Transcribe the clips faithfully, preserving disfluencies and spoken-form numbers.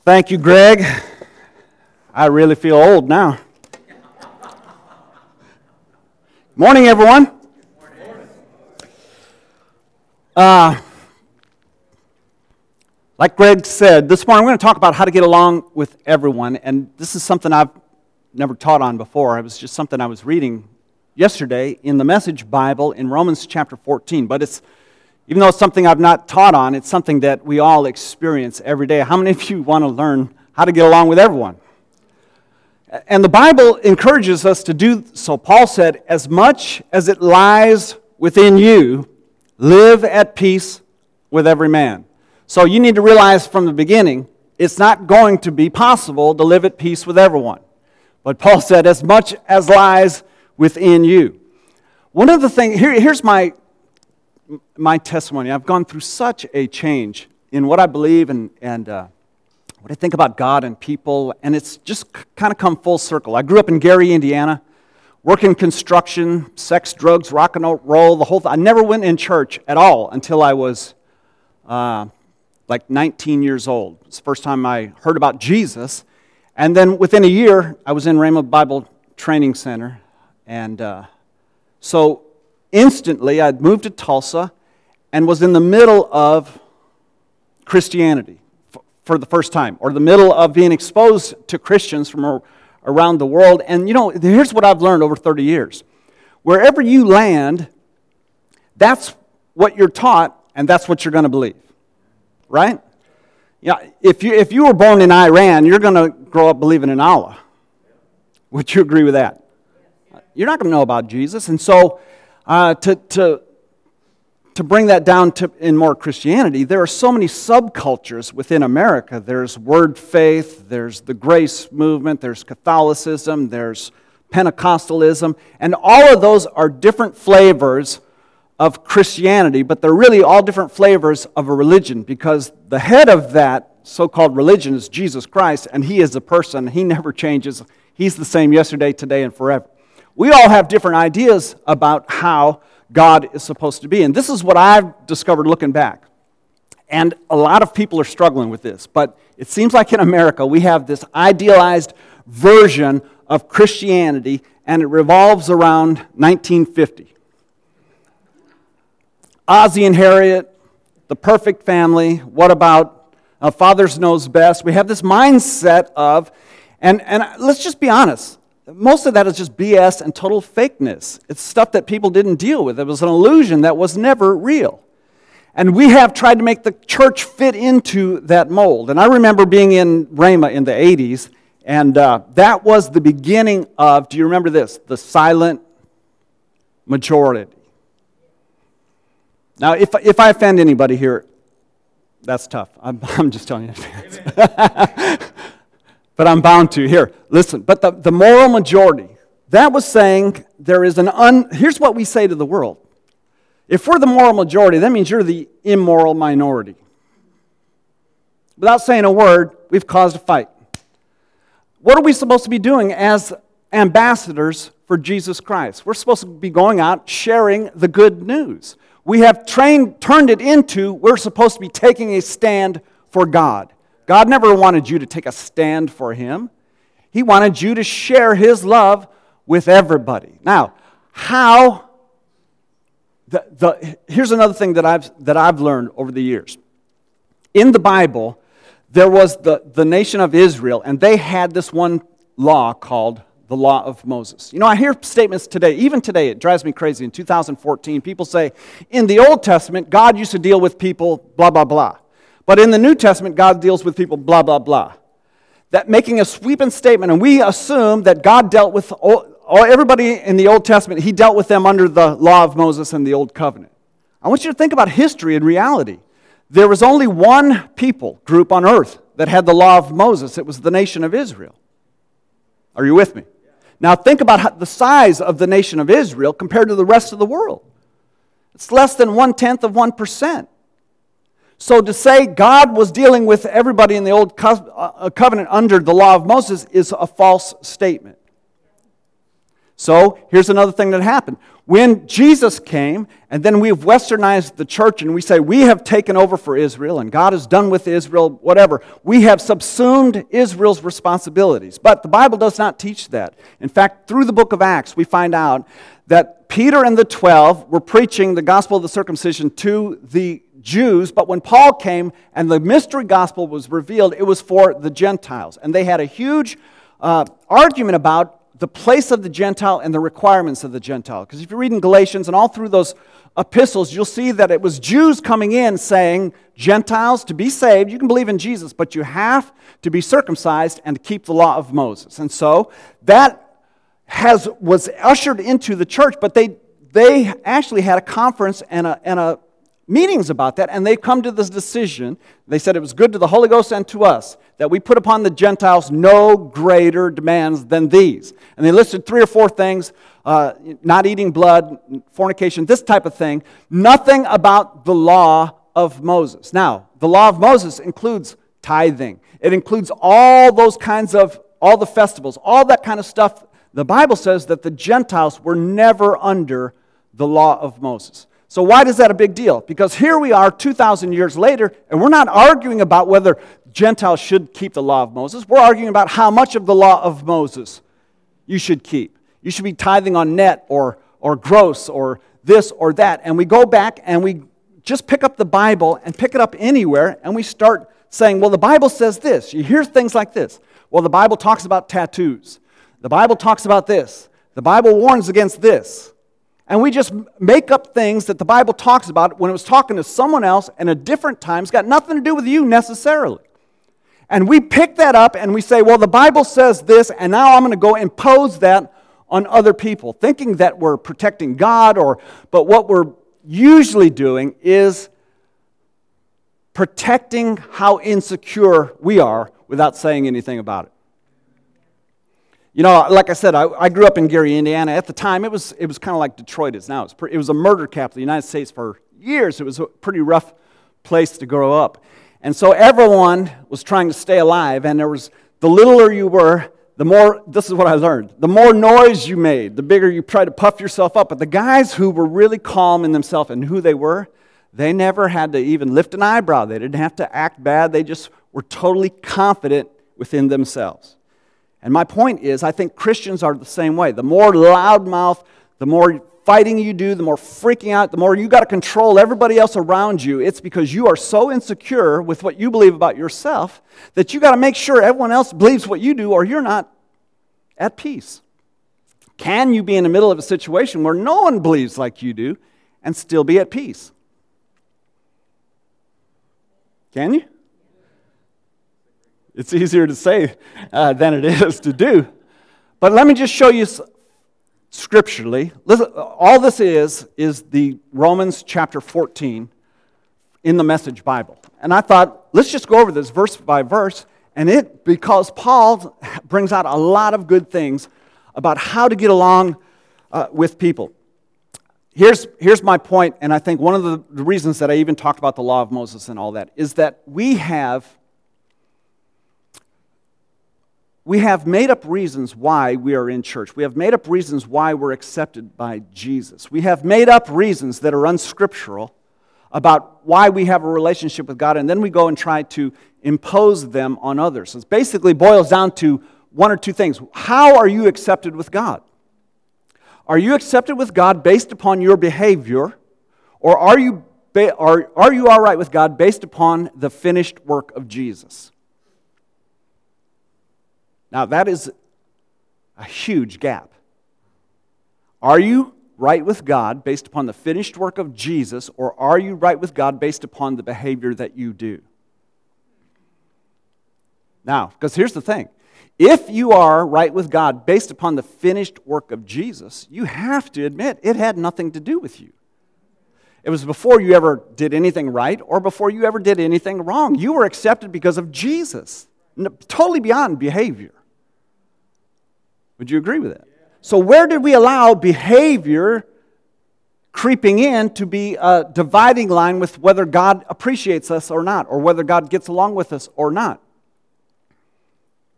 Thank you, Greg. I really feel old now. Morning, everyone. Uh, like Greg said, this morning I'm going to talk about how to get along with everyone, and this is something I've never taught on before. It was just something I was reading yesterday in the Message Bible in Romans chapter fourteen, but it's even though it's something I've not taught on, it's something that we all experience every day. How many of you want to learn how to get along with everyone? And the Bible encourages us to do so. Paul said, as much as it lies within you, live at peace with every man. So you need to realize from the beginning, it's not going to be possible to live at peace with everyone. But Paul said, as much as lies within you. One of the things, here, here's my my testimony. I've gone through such a change in what I believe and, and uh, what I think about God and people, and it's just kind of come full circle. I grew up in Gary, Indiana, working construction, sex, drugs, rock and roll, the whole thing. I never went in church at all until I was uh, like nineteen years old. It's the first time I heard about Jesus, and then within a year, I was in Rhema Bible Training Center, and uh, so instantly, I'd moved to Tulsa and was in the middle of Christianity f- for the first time, or the middle of being exposed to Christians from a- around the world. And you know, here's what I've learned over thirty years. Wherever you land, that's what you're taught, and that's what you're going to believe. Right? Yeah. If you if you were born in Iran, you're going to grow up believing in Allah. Would you agree with that? You're not going to know about Jesus, and so. Uh, to, to, to bring that down to in more Christianity, there are so many subcultures within America. There's word faith, there's the grace movement, there's Catholicism, there's Pentecostalism, and all of those are different flavors of Christianity, but they're really all different flavors of a religion, because the head of that so-called religion is Jesus Christ, and He is a person. He never changes. He's the same yesterday, today, and forever. We all have different ideas about how God is supposed to be. And this is what I've discovered looking back. And a lot of people are struggling with this. But it seems like in America we have this idealized version of Christianity, and it revolves around nineteen fifty. Ozzie and Harriet, the perfect family, what about uh, Father's Knows Best? We have this mindset of, and, and let's just be honest, most of that is just B S and total fakeness. It's stuff that people didn't deal with. It was an illusion that was never real. And we have tried to make the church fit into that mold. And I remember being in Rhema in the eighties, and uh, that was the beginning of, do you remember this? The silent majority. Now, if, if I offend anybody here, that's tough. I'm, I'm just telling you in advance. But I'm bound to. Here, listen. But the, the moral majority, that was saying there is an un... Here's what we say to the world. If we're the moral majority, that means you're the immoral minority. Without saying a word, we've caused a fight. What are we supposed to be doing as ambassadors for Jesus Christ? We're supposed to be going out sharing the good news. We have trained, turned it into we're supposed to be taking a stand for God. God never wanted you to take a stand for Him. He wanted you to share His love with everybody. Now, how, the, the, here's another thing that I've, that I've learned over the years. In the Bible, there was the, the nation of Israel, and they had this one law called the Law of Moses. You know, I hear statements today, even today, it drives me crazy. In two thousand fourteen, people say, in the Old Testament, God used to deal with people, blah, blah, blah. But in the New Testament, God deals with people, blah, blah, blah. That making a sweeping statement, and we assume that God dealt with all, all, everybody in the Old Testament, He dealt with them under the law of Moses and the Old Covenant. I want you to think about history and reality. There was only one people group on earth that had the law of Moses. It was the nation of Israel. Are you with me? Now think about how, the size of the nation of Israel compared to the rest of the world. It's less than one-tenth of one percent. So to say God was dealing with everybody in the Old Covenant under the law of Moses is a false statement. So here's another thing that happened. When Jesus came, and then we've westernized the church and we say we have taken over for Israel and God is done with Israel, whatever. We have subsumed Israel's responsibilities. But the Bible does not teach that. In fact, through the book of Acts, we find out that Peter and the twelve were preaching the gospel of the circumcision to the Jews, but when Paul came and the mystery gospel was revealed, it was for the Gentiles. And they had a huge uh, argument about the place of the Gentile and the requirements of the Gentile. Because if you read in Galatians and all through those epistles, you'll see that it was Jews coming in saying, Gentiles, to be saved, you can believe in Jesus, but you have to be circumcised and to keep the law of Moses. And so that has was ushered into the church, but they they actually had a conference and a, and a meetings about that, and they've come to this decision. They said it was good to the Holy Ghost and to us that we put upon the Gentiles no greater demands than these. And they listed three or four things, uh, not eating blood, fornication, this type of thing. Nothing about the law of Moses. Now, the law of Moses includes tithing. It includes all those kinds of, all the festivals, all that kind of stuff. The Bible says that the Gentiles were never under the law of Moses. So why is that a big deal? Because here we are two thousand years later, and we're not arguing about whether Gentiles should keep the law of Moses. We're arguing about how much of the law of Moses you should keep. You should be tithing on net or, or gross or this or that. And we go back and we just pick up the Bible and pick it up anywhere, and we start saying, well, the Bible says this. You hear things like this. Well, the Bible talks about tattoos. The Bible talks about this. The Bible warns against this. And we just make up things that the Bible talks about when it was talking to someone else in a different time. It's got nothing to do with you necessarily. And we pick that up and we say, well, the Bible says this, and now I'm going to go impose that on other people, thinking that we're protecting God, or but what we're usually doing is protecting how insecure we are without saying anything about it. You know, like I said, I, I grew up in Gary, Indiana. At the time, it was it was kind of like Detroit is now. It was, pre- it was a murder capital of the United States for years. It was a pretty rough place to grow up. And so everyone was trying to stay alive, and there was, the littler you were, the more, this is what I learned, the more noise you made, the bigger you tried to puff yourself up. But the guys who were really calm in themselves and who they were, they never had to even lift an eyebrow. They didn't have to act bad. They just were totally confident within themselves. And my point is, I think Christians are the same way. The more loudmouth, the more fighting you do, the more freaking out, the more you got to control everybody else around you. It's because you are so insecure with what you believe about yourself that you got to make sure everyone else believes what you do, or you're not at peace. Can you be in the middle of a situation where no one believes like you do and still be at peace? Can you? It's easier to say uh, than it is to do. But let me just show you scripturally. Listen, all this is, is the Romans chapter fourteen in the Message Bible. And I thought, let's just go over this verse by verse. And it, because Paul brings out a lot of good things about how to get along uh, with people. Here's, here's my point, and I think one of the, the reasons that I even talked about the law of Moses and all that, is that we have We have made up reasons why we are in church. We have made up reasons why we're accepted by Jesus. We have made up reasons that are unscriptural about why we have a relationship with God, and then we go and try to impose them on others. It basically boils down to one or two things. How are you accepted with God? Are you accepted with God based upon your behavior, or are you, are, are you all right with God based upon the finished work of Jesus? Now, that is a huge gap. Are you right with God based upon the finished work of Jesus, or are you right with God based upon the behavior that you do? Now, because here's the thing. If you are right with God based upon the finished work of Jesus, you have to admit it had nothing to do with you. It was before you ever did anything right or before you ever did anything wrong. You were accepted because of Jesus, totally beyond behavior. Would you agree with that? So where did we allow behavior creeping in to be a dividing line with whether God appreciates us or not, or whether God gets along with us or not?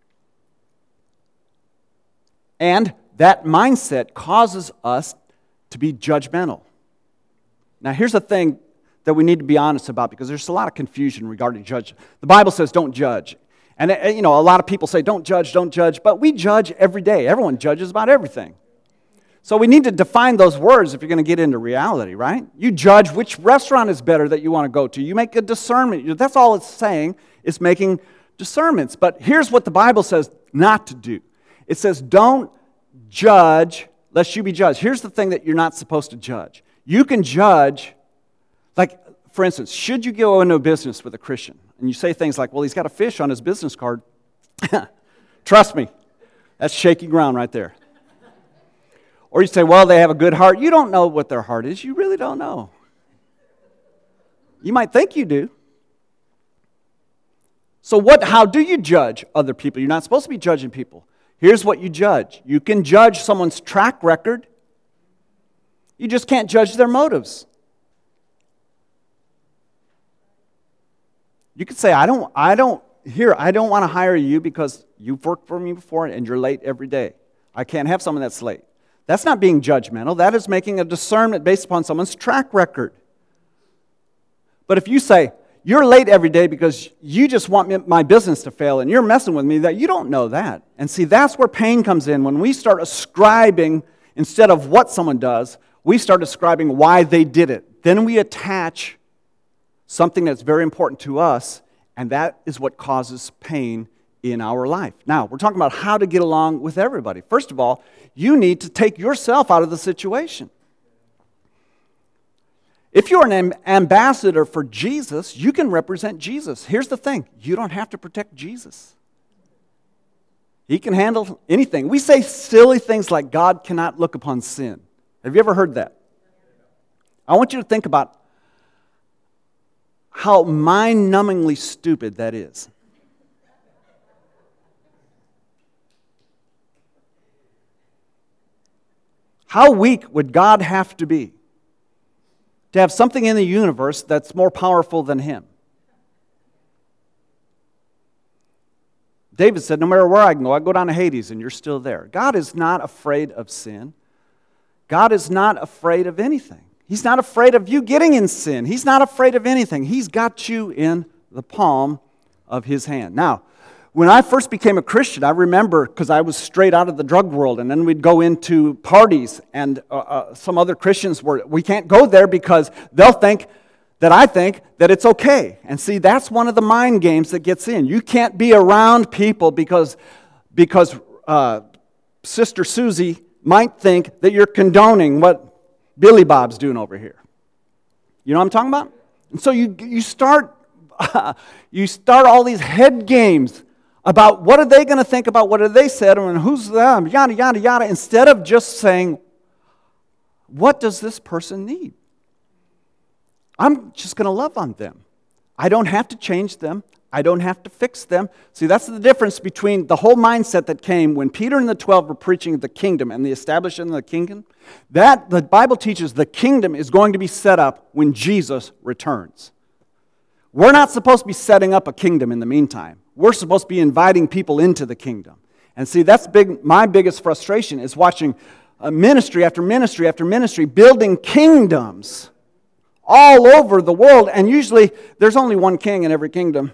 And that mindset causes us to be judgmental. Now, here's the thing that we need to be honest about, because there's a lot of confusion regarding judge. The Bible says don't judge. And, you know, a lot of people say don't judge, don't judge, but we judge every day. Everyone judges about everything. So we need to define those words if you're going to get into reality, right? You judge which restaurant is better that you want to go to. You make a discernment. That's all it's saying, is making discernments. But here's what the Bible says not to do. It says don't judge lest you be judged. Here's the thing that you're not supposed to judge. You can judge, like, for instance, should you go into a business with a Christian? And you say things like, well, he's got a fish on his business card. Trust me, that's shaky ground right there. Or you say, well, they have a good heart. You don't know what their heart is. You really don't know. You might think you do. So what? How do you judge other people? You're not supposed to be judging people. Here's what you judge. You can judge someone's track record. You just can't judge their motives. You could say, I don't, I don't, here, I don't want to hire you because you've worked for me before and you're late every day. I can't have someone that's late. That's not being judgmental. That is making a discernment based upon someone's track record. But if you say, you're late every day because you just want my business to fail and you're messing with me, that you don't know that. And see, that's where pain comes in. When we start ascribing, instead of what someone does, we start ascribing why they did it. Then we attach something that's very important to us, and that is what causes pain in our life. Now, we're talking about how to get along with everybody. First of all, you need to take yourself out of the situation. If you're an ambassador for Jesus, you can represent Jesus. Here's the thing, you don't have to protect Jesus. He can handle anything. We say silly things like God cannot look upon sin. Have you ever heard that? I want you to think about how mind-numbingly stupid that is. How weak would God have to be to have something in the universe that's more powerful than Him? David said, no matter where I go, I go down to Hades and you're still there. God is not afraid of sin. God is not afraid of anything. He's not afraid of you getting in sin. He's not afraid of anything. He's got you in the palm of His hand. Now, when I first became a Christian, I remember, because I was straight out of the drug world, and then we'd go into parties, and uh, uh, some other Christians were, we can't go there because they'll think that I think that it's okay. And see, that's one of the mind games that gets in. You can't be around people because, because uh, Sister Susie might think that you're condoning what Billy Bob's doing over here. You know what I'm talking about? And so you you start uh, you start all these head games about what are they going to think about what are they said and who's them, yada, yada, yada, instead of just saying, what does this person need? I'm just going to love on them. I don't have to change them. I don't have to fix them. See, that's the difference between the whole mindset that came when Peter and the twelve were preaching the kingdom and the establishment of the kingdom. That, the Bible teaches the kingdom is going to be set up when Jesus returns. We're not supposed to be setting up a kingdom in the meantime. We're supposed to be inviting people into the kingdom. And see, that's big. My biggest frustration is watching uh, ministry after ministry after ministry building kingdoms all over the world. And usually there's only one king in every kingdom.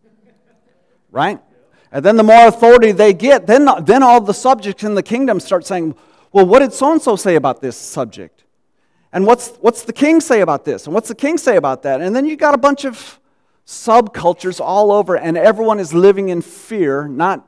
Right? And then the more authority they get, then, then all the subjects in the kingdom start saying, well, what did so-and-so say about this subject? And what's, what's the king say about this? And what's the king say about that? And then you got a bunch of subcultures all over, and everyone is living in fear. Not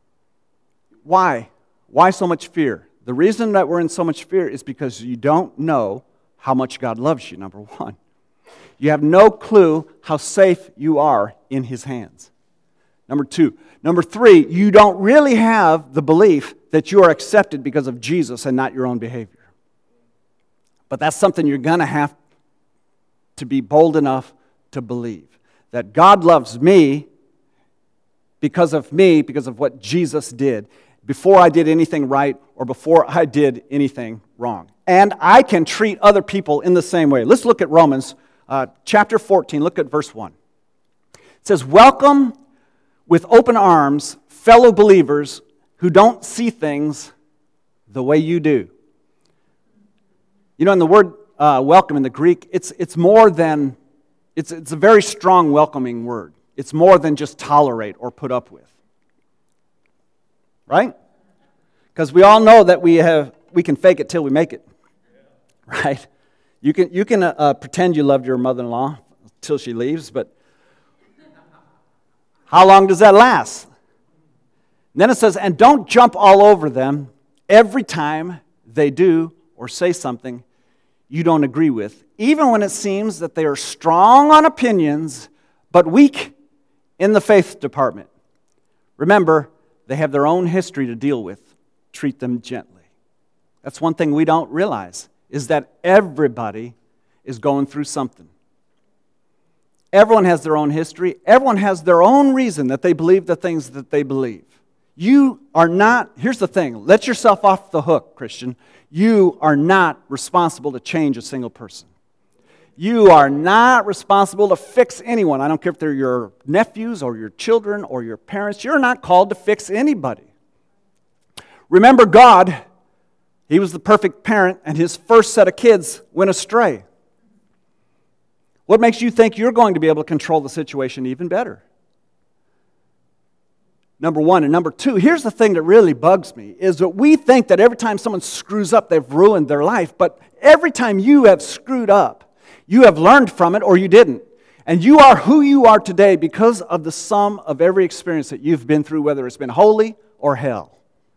why? Why so much fear? The reason that we're in so much fear is because you don't know how much God loves you, number one. You have no clue how safe you are in His hands. Number two. Number three, you don't really have the belief that you are accepted because of Jesus and not your own behavior. But that's something you're going to have to be bold enough to believe. That God loves me because of me, because of what Jesus did, before I did anything right or before I did anything wrong. And I can treat other people in the same way. Let's look at Romans uh, chapter fourteen. Look at verse one. It says, welcome with open arms, fellow believers who don't see things the way you do. You know, in the word uh, welcome in the Greek, it's, it's more than, it's, it's a very strong welcoming word. It's more than just tolerate or put up with. Right? Because we all know that we have we can fake it till we make it. Right? You can, you can uh, uh, pretend you loved your mother-in-law till she leaves, but how long does that last? And then it says, and don't jump all over them every time they do or say something you don't agree with, even when it seems that they are strong on opinions but weak in the faith department. Remember, they have their own history to deal with. Treat them gently. That's one thing we don't realize, is that everybody is going through something. Everyone has their own history. Everyone has their own reason that they believe the things that they believe. You are not, here's the thing, let yourself off the hook, Christian. You are not responsible to change a single person. You are not responsible to fix anyone. I don't care if they're your nephews or your children or your parents. You're not called to fix anybody. Remember God, He was the perfect parent, and His first set of kids went astray. What makes you think you're going to be able to control the situation even better? Number one. And number two, here's the thing that really bugs me, is that we think that every time someone screws up, they've ruined their life. But every time you have screwed up, you have learned from it or you didn't. And you are who you are today because of the sum of every experience that you've been through, whether it's been holy or hell.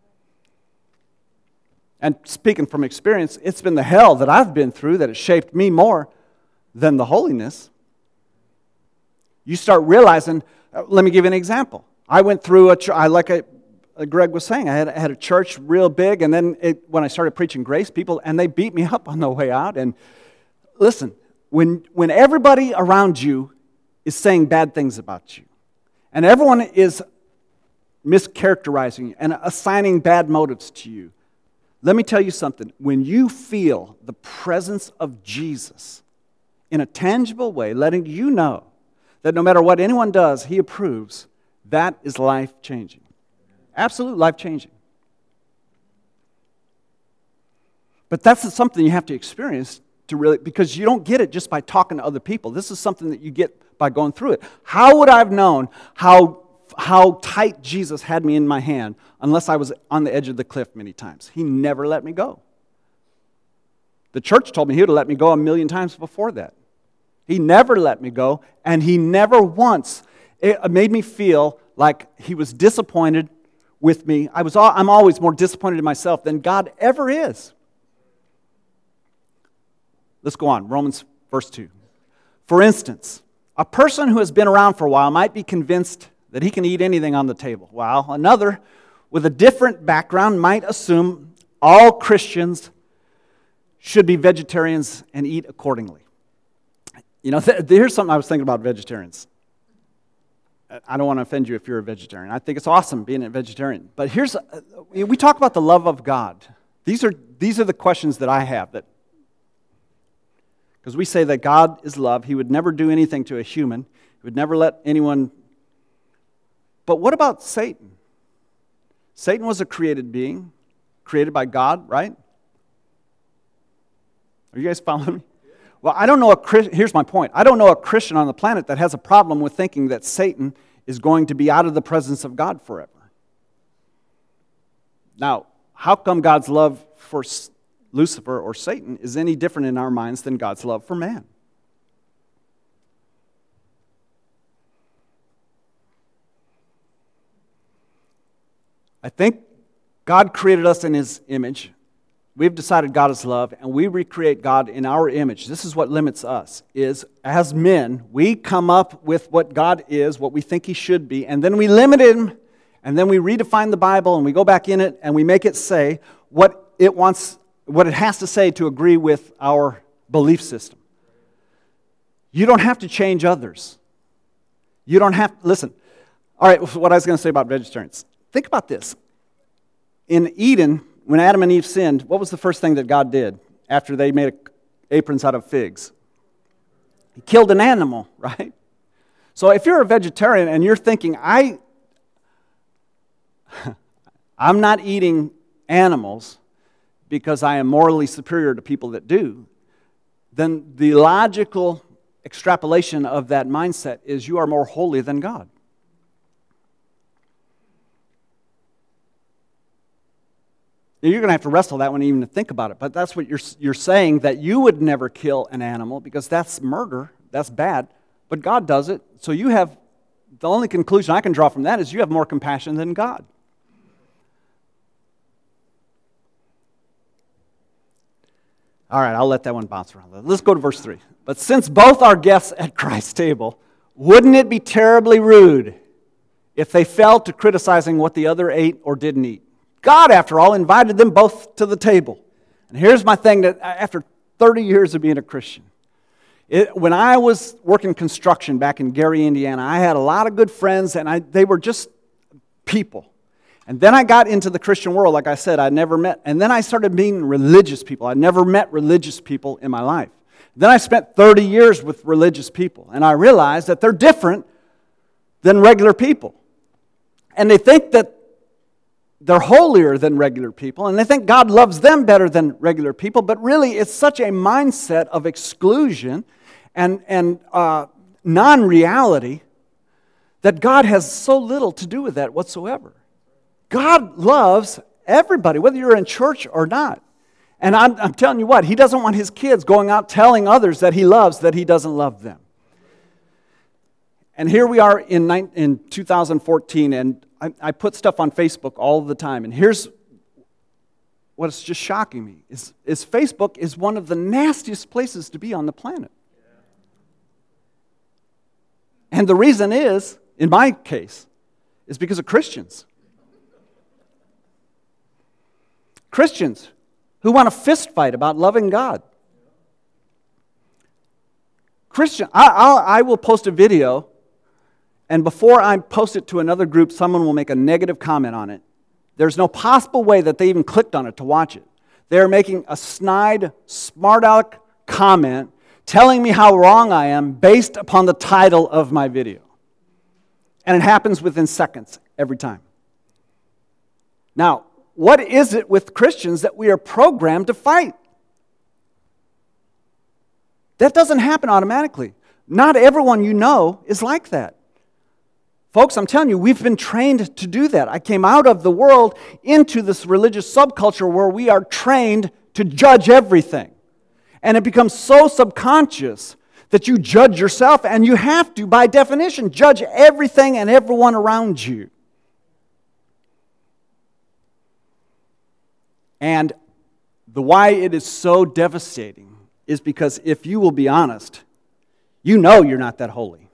And speaking from experience, it's been the hell that I've been through that has shaped me more than the holiness. You start realizing, uh, let me give you an example. I went through, a, I, like I, uh, Greg was saying, I had, I had a church real big, and then it, when I started preaching grace, people, and they beat me up on the way out. And listen, when, when everybody around you is saying bad things about you, and everyone is mischaracterizing you and assigning bad motives to you, let me tell you something. When you feel the presence of Jesus in a tangible way, letting you know that no matter what anyone does, He approves, that is life-changing. Absolute life-changing. But that's something you have to experience to really, because you don't get it just by talking to other people. This is something that you get by going through it. How would I have known how how tight Jesus had me in my hand unless I was on the edge of the cliff many times? He never let me go. The church told me He would have let me go a million times before that. He never let me go, and He never once it made me feel like He was disappointed with me. I was, I'm always more disappointed in myself than God ever is. Let's go on. Romans verse two. For instance, a person who has been around for a while might be convinced that he can eat anything on the table, while another with a different background might assume all Christians should be vegetarians and eat accordingly. You know, th- here's something I was thinking about vegetarians. I don't want to offend you if you're a vegetarian. I think it's awesome being a vegetarian. But here's, uh, we talk about the love of God. These are, these are the questions that I have. That Because we say that God is love. He would never do anything to a human. He would never let anyone. But what about Satan? Satan was a created being, created by God, right? Are you guys following me? Well, I don't know a, here's my point. I don't know a Christian on the planet that has a problem with thinking that Satan is going to be out of the presence of God forever. Now, how come God's love for Lucifer or Satan is any different in our minds than God's love for man? I think God created us in His image. We've decided God is love, and we recreate God in our image. This is what limits us, is as men, we come up with what God is, what we think He should be, and then we limit Him, and then we redefine the Bible, and we go back in it, and we make it say what it wants, what it has to say to agree with our belief system. You don't have to change others. You don't have, listen, all right, what I was going to say about vegetarians. Think about this. In Eden, when Adam and Eve sinned, what was the first thing that God did after they made aprons out of figs? He killed an animal, right? So if you're a vegetarian and you're thinking, I, I'm not eating animals because I am morally superior to people that do, then the logical extrapolation of that mindset is you are more holy than God. You're going to have to wrestle that one even to think about it. But that's what you're, you're saying, that you would never kill an animal because that's murder, that's bad. But God does it. So you have, the only conclusion I can draw from that is you have more compassion than God. All right, I'll let that one bounce around. Let's go to verse three. But since both are guests at Christ's table, wouldn't it be terribly rude if they fell to criticizing what the other ate or didn't eat? God, after all, invited them both to the table. And here's my thing, that after thirty years of being a Christian, it, when I was working construction back in Gary, Indiana, I had a lot of good friends, and I, they were just people. And then I got into the Christian world, like I said, I'd never met. And then I started meeting religious people. I'd never met religious people in my life. Then I spent thirty years with religious people, and I realized that they're different than regular people. And they think that they're holier than regular people, and they think God loves them better than regular people, but really it's such a mindset of exclusion and, and uh, non-reality that God has so little to do with that whatsoever. God loves everybody, whether you're in church or not. And I'm, I'm telling you what, He doesn't want His kids going out telling others that He loves, that He doesn't love them. And here we are in, in two thousand fourteen, and I, I put stuff on Facebook all the time. And here's what's just shocking me, is, is Facebook is one of the nastiest places to be on the planet. And the reason is, in my case, is because of Christians. Christians who want to fist fight about loving God. Christian, I, I'll, I will post a video, and before I post it to another group, someone will make a negative comment on it. There's no possible way that they even clicked on it to watch it. They're making a snide, smart-aleck comment telling me how wrong I am based upon the title of my video. And it happens within seconds every time. Now, what is it with Christians that we are programmed to fight? That doesn't happen automatically. Not everyone you know is like that. Folks, I'm telling you, we've been trained to do that. I came out of the world into this religious subculture where we are trained to judge everything. And it becomes so subconscious that you judge yourself, and you have to, by definition, judge everything and everyone around you. And the why it is so devastating is because if you will be honest, you know you're not that holy.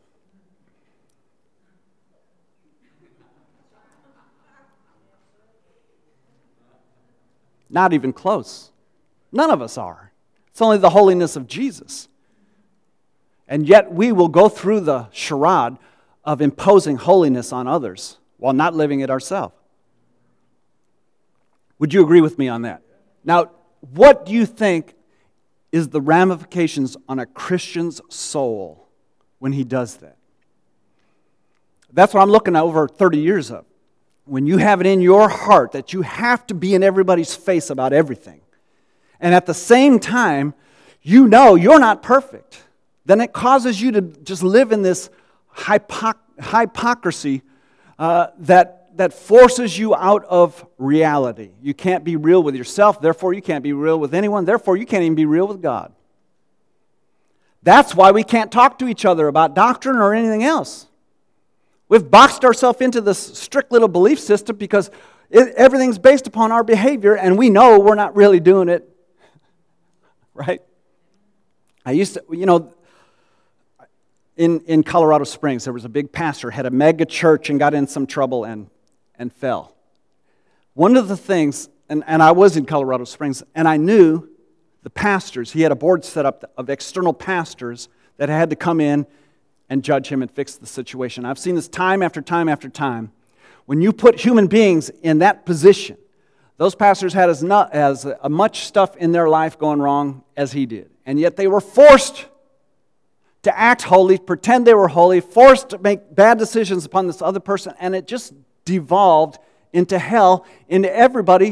Not even close. None of us are. It's only the holiness of Jesus. And yet we will go through the charade of imposing holiness on others while not living it ourselves. Would you agree with me on that? Now, what do you think is the ramifications on a Christian's soul when he does that? That's what I'm looking at over thirty years of. When you have it in your heart that you have to be in everybody's face about everything, and at the same time, you know you're not perfect, then it causes you to just live in this hypoc- hypocrisy uh, that that forces you out of reality. You can't be real with yourself, therefore you can't be real with anyone, therefore you can't even be real with God. That's why we can't talk to each other about doctrine or anything else. We've boxed ourselves into this strict little belief system because it, everything's based upon our behavior, and we know we're not really doing it. Right? I used to, you know, in, in Colorado Springs, there was a big pastor, had a mega church and got in some trouble and and fell. One of the things, and, and I was in Colorado Springs, and I knew the pastors. He had a board set up of external pastors that had to come in and judge him and fix the situation. I've seen this time after time after time. When you put human beings in that position, those pastors had as, not, as much stuff in their life going wrong as he did. And yet they were forced to act holy, pretend they were holy, forced to make bad decisions upon this other person, and it just devolved into hell, into everybody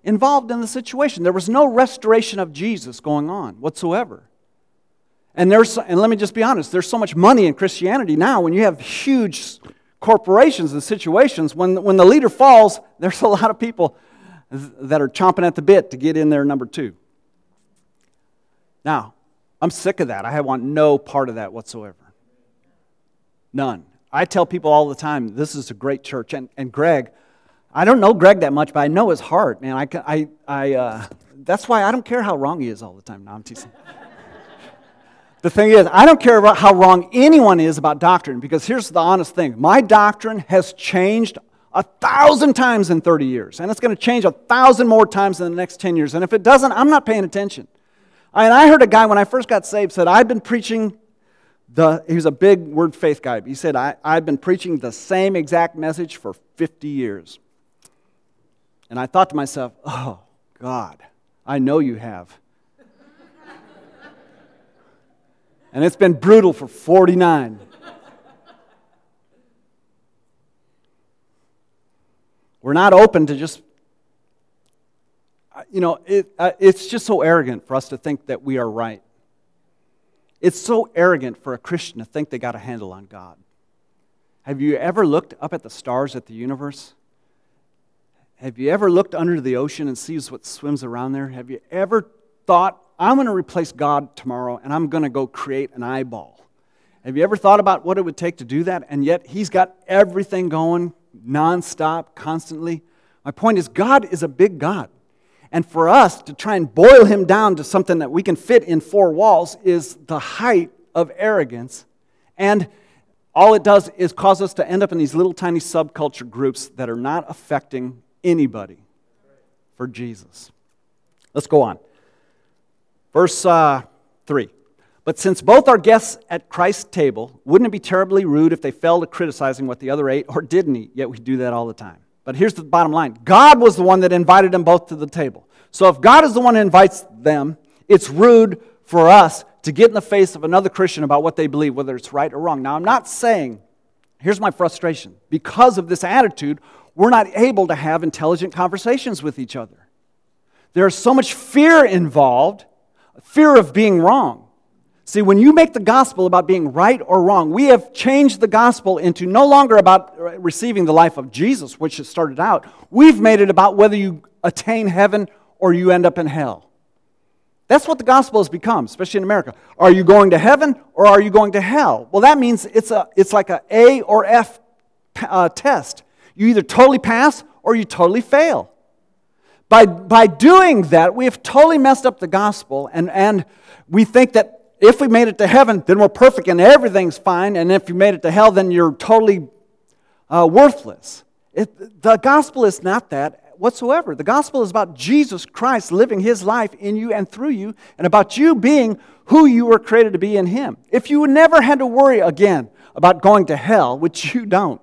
involved in the situation. There was no restoration of Jesus going on whatsoever. And there's, and let me just be honest, there's so much money in Christianity now when you have huge corporations and situations. When, when the leader falls, there's a lot of people that are chomping at the bit to get in there number two. Now, I'm sick of that. I want no part of that whatsoever. None. I tell people all the time, this is a great church. And, and Greg, I don't know Greg that much, but I know his heart, man. I, I, I, uh, that's why I don't care how wrong he is all the time. No, I'm teasing. The thing is, I don't care about how wrong anyone is about doctrine, because here's the honest thing. My doctrine has changed a thousand times in thirty years, and it's going to change a thousand more times in the next ten years. And if it doesn't, I'm not paying attention. And I heard a guy, when I first got saved, said, I've been preaching the, he was a big word faith guy. He said, I, I've been preaching the same exact message for fifty years. And I thought to myself, oh, God, I know you have. And it's been brutal for forty-nine. We're not open to just, you know, it, uh, it's just so arrogant for us to think that we are right. It's so arrogant for a Christian to think they got a handle on God. Have you ever looked up at the stars at the universe? Have you ever looked under the ocean and sees what swims around there? Have you ever thought, I'm going to replace God tomorrow and I'm going to go create an eyeball? Have you ever thought about what it would take to do that? And yet He's got everything going nonstop, constantly. My point is, God is a big God. And for us to try and boil Him down to something that we can fit in four walls is the height of arrogance. And all it does is cause us to end up in these little tiny subculture groups that are not affecting anybody for Jesus. Let's go on. Verse uh, three. But since both are guests at Christ's table, wouldn't it be terribly rude if they fell to criticizing what the other ate or didn't eat? Yet we do that all the time. But here's the bottom line. God was the one that invited them both to the table. So if God is the one who invites them, it's rude for us to get in the face of another Christian about what they believe, whether it's right or wrong. Now, I'm not saying, here's my frustration. Because of this attitude, we're not able to have intelligent conversations with each other. There's so much fear involved, fear of being wrong. See, when you make the gospel about being right or wrong, we have changed the gospel into no longer about receiving the life of Jesus, which it started out. We've made it about whether you attain heaven or you end up in hell. That's what the gospel has become, especially in America. Are you going to heaven or are you going to hell? Well, that means it's a it's like a A or F uh, test. You either totally pass or you totally fail. By, by doing that, we have totally messed up the gospel, and, and we think that if we made it to heaven, then we're perfect and everything's fine. And if you made it to hell, then you're totally uh, worthless. It, the gospel is not that whatsoever. The gospel is about Jesus Christ living His life in you and through you, and about you being who you were created to be in Him. If you never had to worry again about going to hell, which you don't,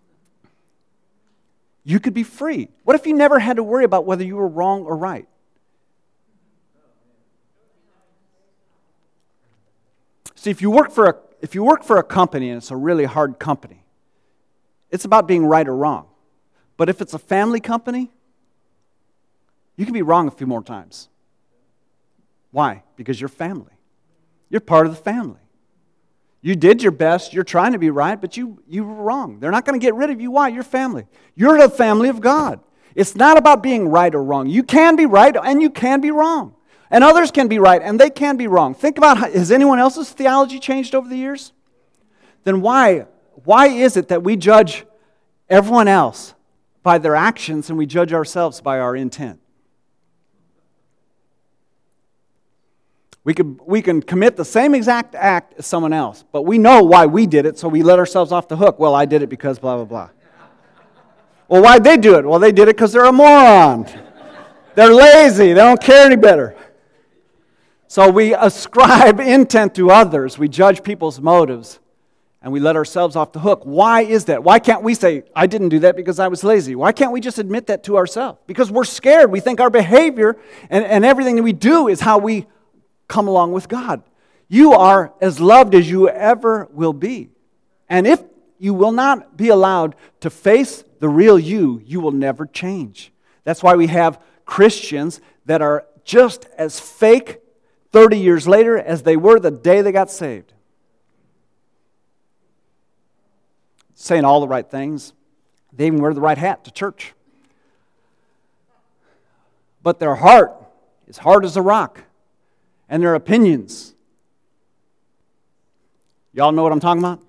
you could be free. What if you never had to worry about whether you were wrong or right? See, if you work for a if you work for a company and it's a really hard company, it's about being right or wrong. But if it's a family company, you can be wrong a few more times. Why? Because you're family. You're part of the family. You did your best. You're trying to be right, but you, you were wrong. They're not going to get rid of you. Why? You're family. You're the family of God. It's not about being right or wrong. You can be right and you can be wrong. And others can be right, and they can be wrong. Think about, how, has anyone else's theology changed over the years? Then why, why is it that we judge everyone else by their actions and we judge ourselves by our intent? We can, we can commit the same exact act as someone else, but we know why we did it, so we let ourselves off the hook. Well, I did it because blah, blah, blah. Well, why'd they do it? Well, they did it because they're a moron. They're lazy. They don't care any better. So we ascribe intent to others. We judge people's motives, and we let ourselves off the hook. Why is that? Why can't we say, I didn't do that because I was lazy? Why can't we just admit that to ourselves? Because we're scared. We think our behavior and, and everything that we do is how we come along with God. You are as loved as you ever will be. And if you will not be allowed to face the real you, you will never change. That's why we have Christians that are just as fake thirty years later as they were the day they got saved. Saying all the right things. They even wear the right hat to church. But their heart is hard as a rock. And their opinions. Y'all know what I'm talking about?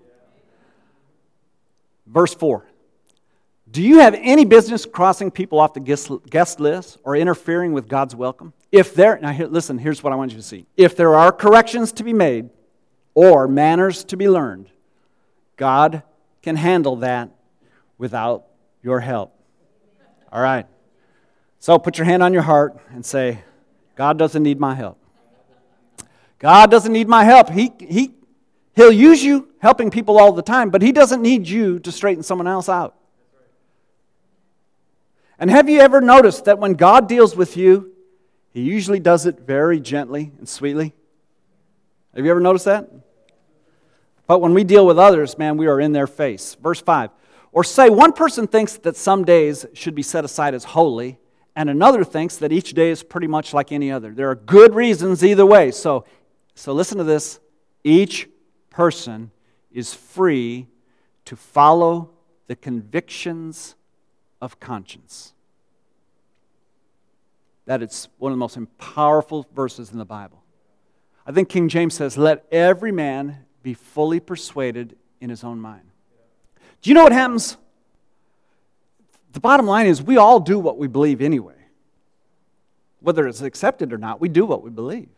Verse four. Do you have any business crossing people off the guest, guest list or interfering with God's welcome? If there, now here, listen, here's what I want you to see. If there are corrections to be made or manners to be learned, God can handle that without your help. All right. So put your hand on your heart and say, God doesn't need my help. God doesn't need my help. He, he, he'll use you helping people all the time, but He doesn't need you to straighten someone else out. And have you ever noticed that when God deals with you, He usually does it very gently and sweetly? Have you ever noticed that? But when we deal with others, man, we are in their face. Verse five. Or say one person thinks that some days should be set aside as holy, and another thinks that each day is pretty much like any other. There are good reasons either way. So, so listen to this. Each person is free to follow the convictions of conscience. That is one of the most powerful verses in the Bible. I think King James says, let every man be fully persuaded in his own mind. Do you know what happens? The bottom line is we all do what we believe anyway. Whether it's accepted or not, we do what we believe.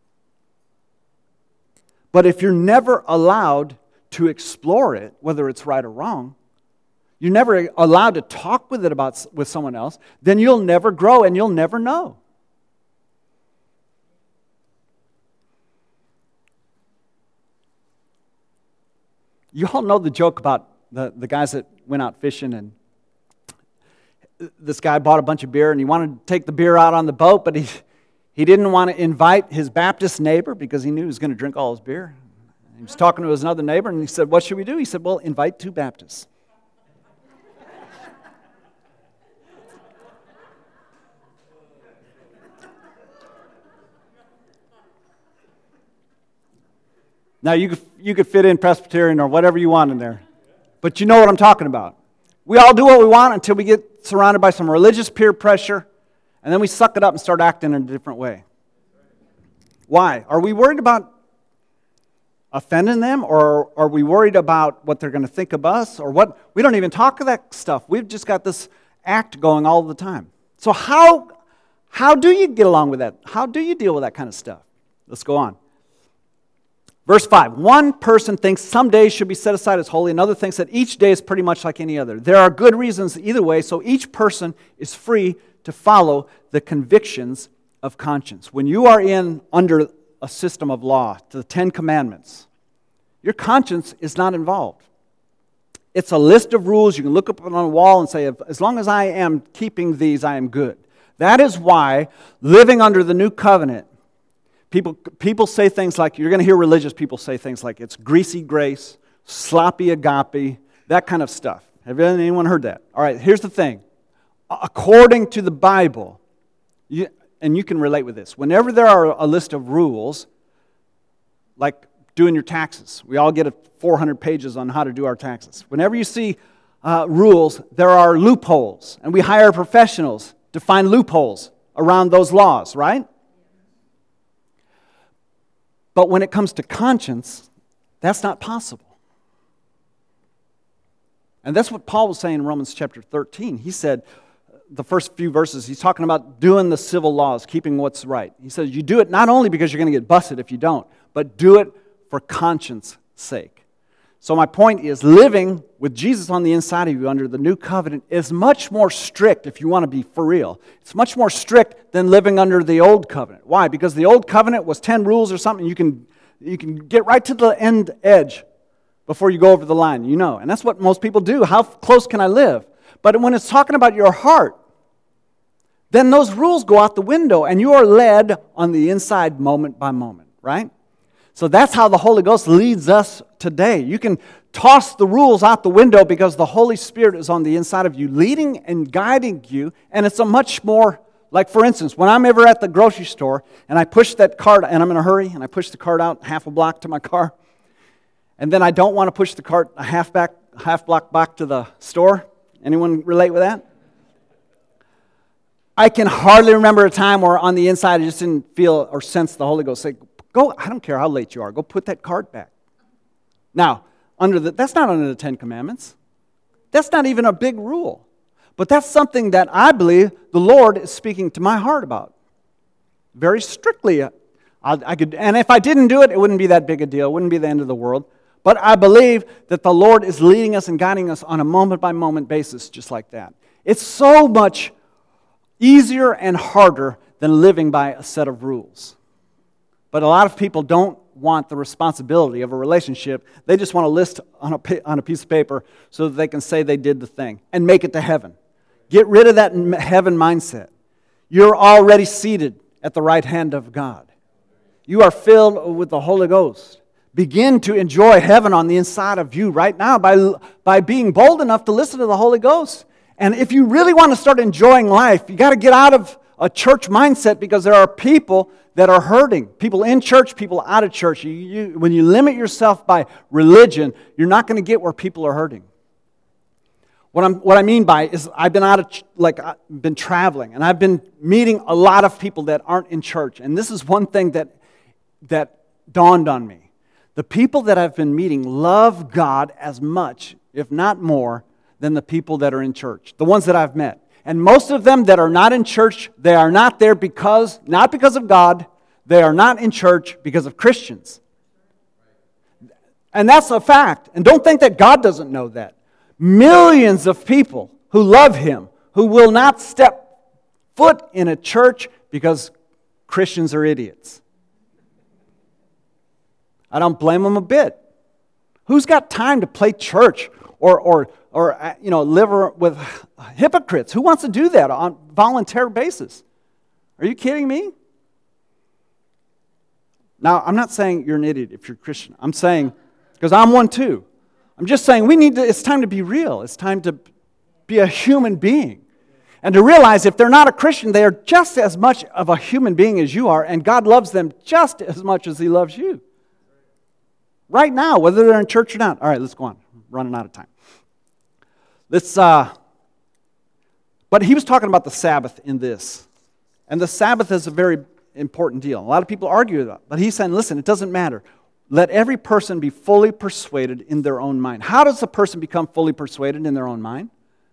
But if you're never allowed to explore it, whether it's right or wrong, you're never allowed to talk with it about with someone else, then you'll never grow and you'll never know. You all know the joke about the, the guys that went out fishing, and this guy bought a bunch of beer and he wanted to take the beer out on the boat, but he, he didn't want to invite his Baptist neighbor because he knew he was going to drink all his beer. He was talking to his other neighbor and he said, what should we do? He said, well, invite two Baptists. Now, you could, you could fit in Presbyterian or whatever you want in there. But you know what I'm talking about. We all do what we want until we get surrounded by some religious peer pressure, and then we suck it up and start acting in a different way. Why? Are we worried about offending them, or are we worried about what they're going to think of us, or what? We don't even talk of that stuff. We've just got this act going all the time. So how, how do you get along with that? How do you deal with that kind of stuff? Let's go on. Verse five, one person thinks some days should be set aside as holy, another thinks that each day is pretty much like any other. There are good reasons either way, so each person is free to follow the convictions of conscience. When you are in under a system of law, the Ten Commandments, your conscience is not involved. It's a list of rules you can look up on a wall and say, as long as I am keeping these, I am good. That is why living under the new covenant, People, people say things like, you're going to hear religious people say things like, it's greasy grace, sloppy agape, that kind of stuff. Have anyone heard that? All right, here's the thing. According to the Bible, you, and you can relate with this, whenever there are a list of rules, like doing your taxes, we all get a four hundred pages on how to do our taxes. Whenever you see uh, rules, there are loopholes, and we hire professionals to find loopholes around those laws, right? But when it comes to conscience, that's not possible. And that's what Paul was saying in Romans chapter thirteen. He said, the first few verses, he's talking about doing the civil laws, keeping what's right. He says, you do it not only because you're going to get busted if you don't, but do it for conscience sake. So my point is, living with Jesus on the inside of you under the new covenant is much more strict, if you want to be for real. It's much more strict than living under the old covenant. Why? Because the old covenant was ten rules or something. You can, you can get right to the end edge before you go over the line, you know. And that's what most people do. How close can I live? But when it's talking about your heart, then those rules go out the window and you are led on the inside moment by moment, right? So that's how the Holy Ghost leads us today. You can toss the rules out the window because the Holy Spirit is on the inside of you, leading and guiding you, and it's a much more Like, for instance, when I'm ever at the grocery store and I push that cart, and I'm in a hurry, and I push the cart out half a block to my car, and then I don't want to push the cart a half back, half block back to the store. Anyone relate with that? I can hardly remember a time where on the inside I just didn't feel or sense the Holy Ghost say, go, I don't care how late you are, go put that cart back. Now, under the, that's not under the Ten Commandments. That's not even a big rule. But that's something that I believe the Lord is speaking to my heart about. Very strictly. I, I could, and if I didn't do it, it wouldn't be that big a deal. It wouldn't be the end of the world. But I believe that the Lord is leading us and guiding us on a moment-by-moment basis just like that. It's so much easier and harder than living by a set of rules. But a lot of people don't want the responsibility of a relationship. They just want to list on a, on a piece of paper so that they can say they did the thing and make it to heaven. Get rid of that heaven mindset. You're already seated at the right hand of God. You are filled with the Holy Ghost. Begin to enjoy heaven on the inside of you right now by, by being bold enough to listen to the Holy Ghost. And if you really want to start enjoying life, you got to get out of a church mindset, because there are people that are hurting. People in church, people out of church. You, you, when you limit yourself by religion, you're not going to get where people are hurting. What, I'm, what I mean by is I've been out of, like, I've been traveling, and I've been meeting a lot of people that aren't in church. And this is one thing that that dawned on me. The people that I've been meeting love God as much, if not more, than the people that are in church, the ones that I've met. And most of them that are not in church, they are not there because, not because of God, they are not in church because of Christians. And that's a fact. And don't think that God doesn't know that. Millions of people who love Him, who will not step foot in a church because Christians are idiots. I don't blame them a bit. Who's got time to play church or, or, or you know, live with hypocrites? Who wants to do that on a voluntary basis? Are you kidding me? Now, I'm not saying you're an idiot if you're a Christian. I'm saying, because I'm one too. I'm just saying we need to, it's time to be real. It's time to be a human being. And to realize if they're not a Christian, they are just as much of a human being as you are, and God loves them just as much as He loves you. Right now, whether they're in church or not. All right, let's go on. I'm running out of time. Let's, uh, but he was talking about the Sabbath in this. And the Sabbath is a very important deal. A lot of people argue about it. But he's saying, listen, it doesn't matter. Let every person be fully persuaded in their own mind. How does a person become fully persuaded in their own mind?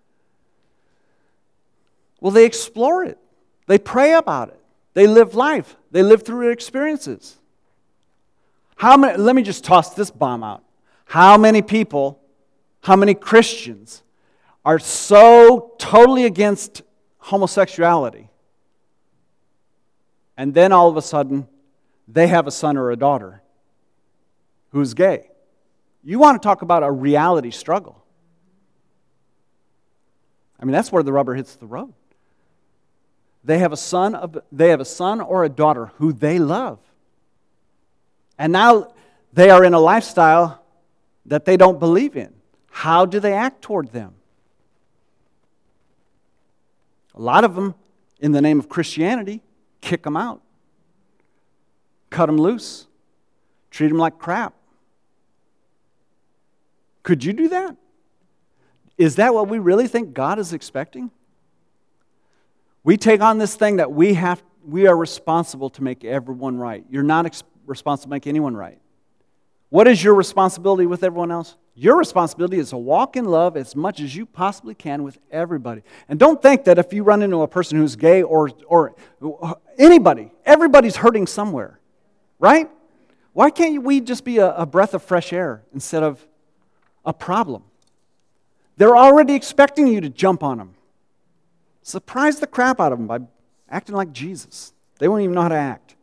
Well, they explore it. They pray about it. They live life. They live through experiences. How many, let me just toss this bomb out. How many people, how many Christians are so totally against homosexuality, and then all of a sudden they have a son or a daughter who's gay? You want to talk about a reality struggle. I mean, that's where the rubber hits the road. They have a son of, they have a son or a daughter who they love. And now they are in a lifestyle that they don't believe in. How do they act toward them? A lot of them, in the name of Christianity, kick them out. Cut them loose. Treat them like crap. Could you do that? Is that what we really think God is expecting? We take on this thing that we have, we are responsible to make everyone right. You're not ex- responsible to make anyone right. What is your responsibility with everyone else? Your responsibility is to walk in love as much as you possibly can with everybody. And don't think that if you run into a person who's gay or, or anybody, everybody's hurting somewhere, right? Why can't we just be a, a breath of fresh air instead of a problem? They're already expecting you to jump on them. Surprise the crap out of them by acting like Jesus. They won't even know how to act.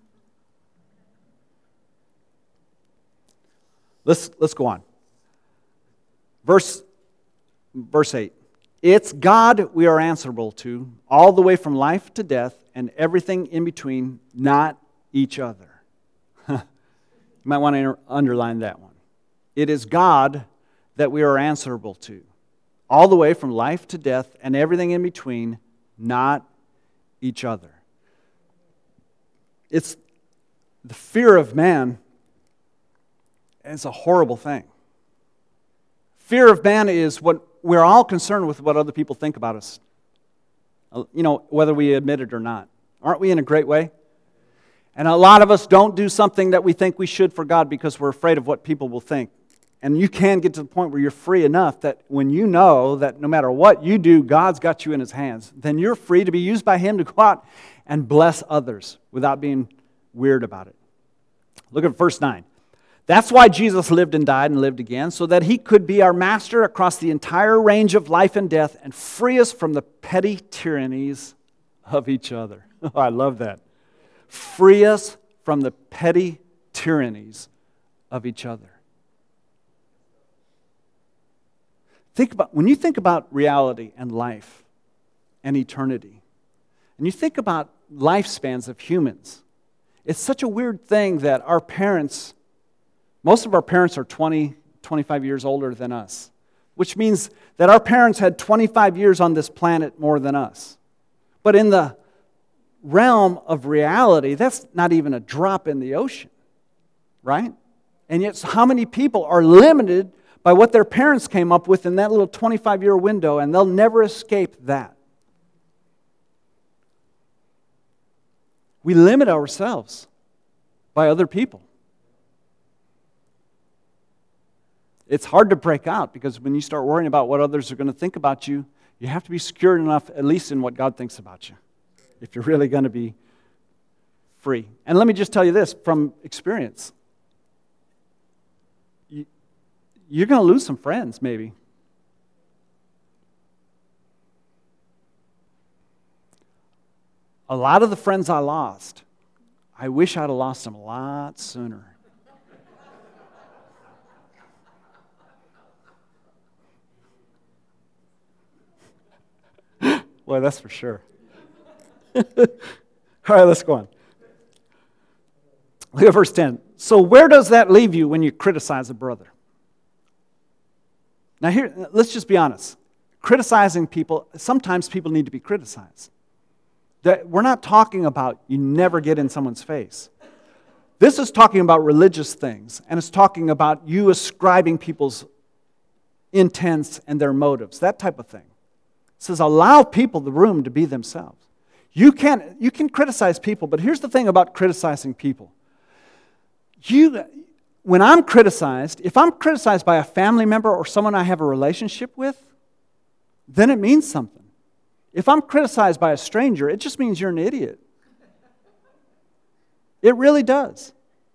Let's, let's go on. Verse, verse eight. It's God we are answerable to, all the way from life to death and everything in between, not each other. You might want to underline that one. It is God that we are answerable to, all the way from life to death and everything in between, not each other. It's the fear of man is a horrible thing. Fear of man is what we're all concerned with, what other people think about us. You know, whether we admit it or not. Aren't we in a great way? And a lot of us don't do something that we think we should for God because we're afraid of what people will think. And you can get to the point where you're free enough that when you know that no matter what you do, God's got you in His hands, then you're free to be used by Him to go out and bless others without being weird about it. Look at verse nine. That's why Jesus lived and died and lived again, so that He could be our master across the entire range of life and death and free us from the petty tyrannies of each other. Oh, I love that. Free us from the petty tyrannies of each other. Think about, when you think about reality and life and eternity, and you think about lifespans of humans, it's such a weird thing that our parents, most of our parents are twenty, twenty-five years older than us, which means that our parents had twenty-five years on this planet more than us. But in the realm of reality, that's not even a drop in the ocean, right? And yet, how many people are limited by what their parents came up with in that little twenty-five-year window, and they'll never escape that. We limit ourselves by other people. It's hard to break out because when you start worrying about what others are going to think about you, you have to be secure enough, at least in what God thinks about you, if you're really going to be free. And let me just tell you this from experience. You, you're going to lose some friends, maybe. A lot of the friends I lost, I wish I'd have lost them a lot sooner. Boy, that's for sure. All right, let's go on. Look at verse ten. So where does that leave you when you criticize a brother? Now here, let's just be honest. Criticizing people, sometimes people need to be criticized. That we're not talking about you never get in someone's face. This is talking about religious things, and it's talking about you ascribing people's intents and their motives, that type of thing. It says allow people the room to be themselves. You can, you can criticize people, but here's the thing about criticizing people. You, when I'm criticized, if I'm criticized by a family member or someone I have a relationship with, then it means something. If I'm criticized by a stranger, it just means you're an idiot. It really does.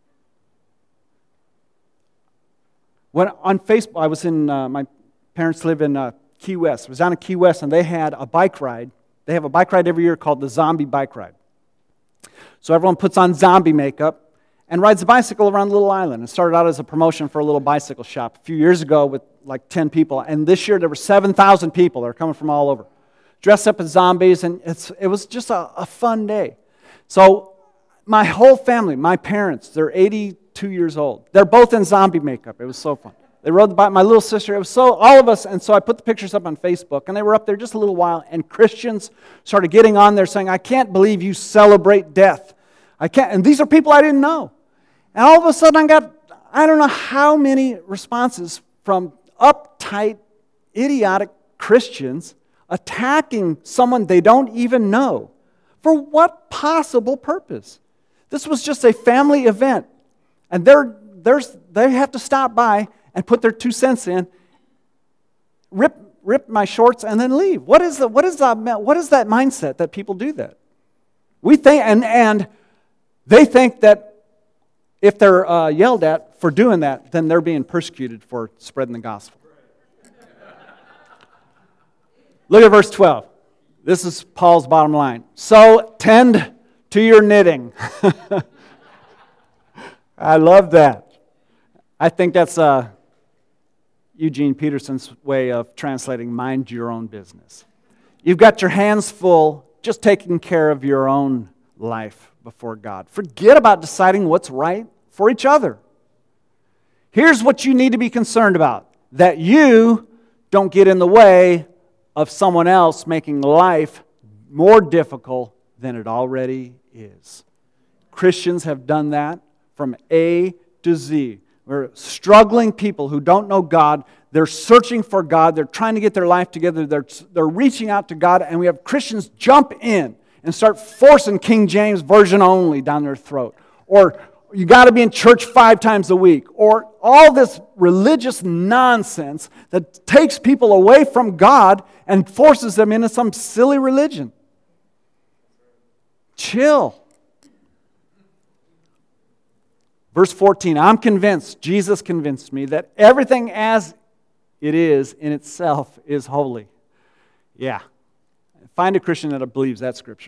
When on Facebook, I was in, uh, my parents live in uh, Key West. I was down in Key West, and they had a bike ride. They have a bike ride every year called the Zombie Bike Ride. So everyone puts on zombie makeup and rides a bicycle around the little island. It started out as a promotion for a little bicycle shop a few years ago with like ten people, and this year there were seven thousand people that are coming from all over, dressed up as zombies, and it's, it was just a, a fun day. So my whole family, my parents, they're eighty-two years old. They're both in zombie makeup. It was so fun. They rode the bike, my little sister, it was so, all of us, and so I put the pictures up on Facebook, and they were up there just a little while, and Christians started getting on there saying, I can't believe you celebrate death. I can't, and these are people I didn't know. And all of a sudden I got, I don't know how many responses from uptight, idiotic Christians attacking someone they don't even know. For what possible purpose? This was just a family event. And they're, they're, they have to stop by and put their two cents in, rip, rip my shorts, and then leave. What is, the, what, is that, what is that mindset that people do that? We think, and, and they think that if they're uh, yelled at for doing that, then they're being persecuted for spreading the gospel. Look at verse twelve. This is Paul's bottom line. So tend to your knitting. I love that. I think that's uh, Eugene Peterson's way of translating mind your own business. You've got your hands full just taking care of your own life before God. Forget about deciding what's right for each other. Here's what you need to be concerned about. That you don't get in the way of someone else making life more difficult than it already is. Christians have done that from A to Z. We're struggling people who don't know God. They're searching for God. They're trying to get their life together. They're, they're reaching out to God. And we have Christians jump in and start forcing King James Version only down their throat. Or you got to be in church five times a week. Or all this religious nonsense that takes people away from God and forces them into some silly religion. Chill. Verse fourteen, I'm convinced, Jesus convinced me, that everything as it is in itself is holy. Yeah. Find a Christian that believes that scripture.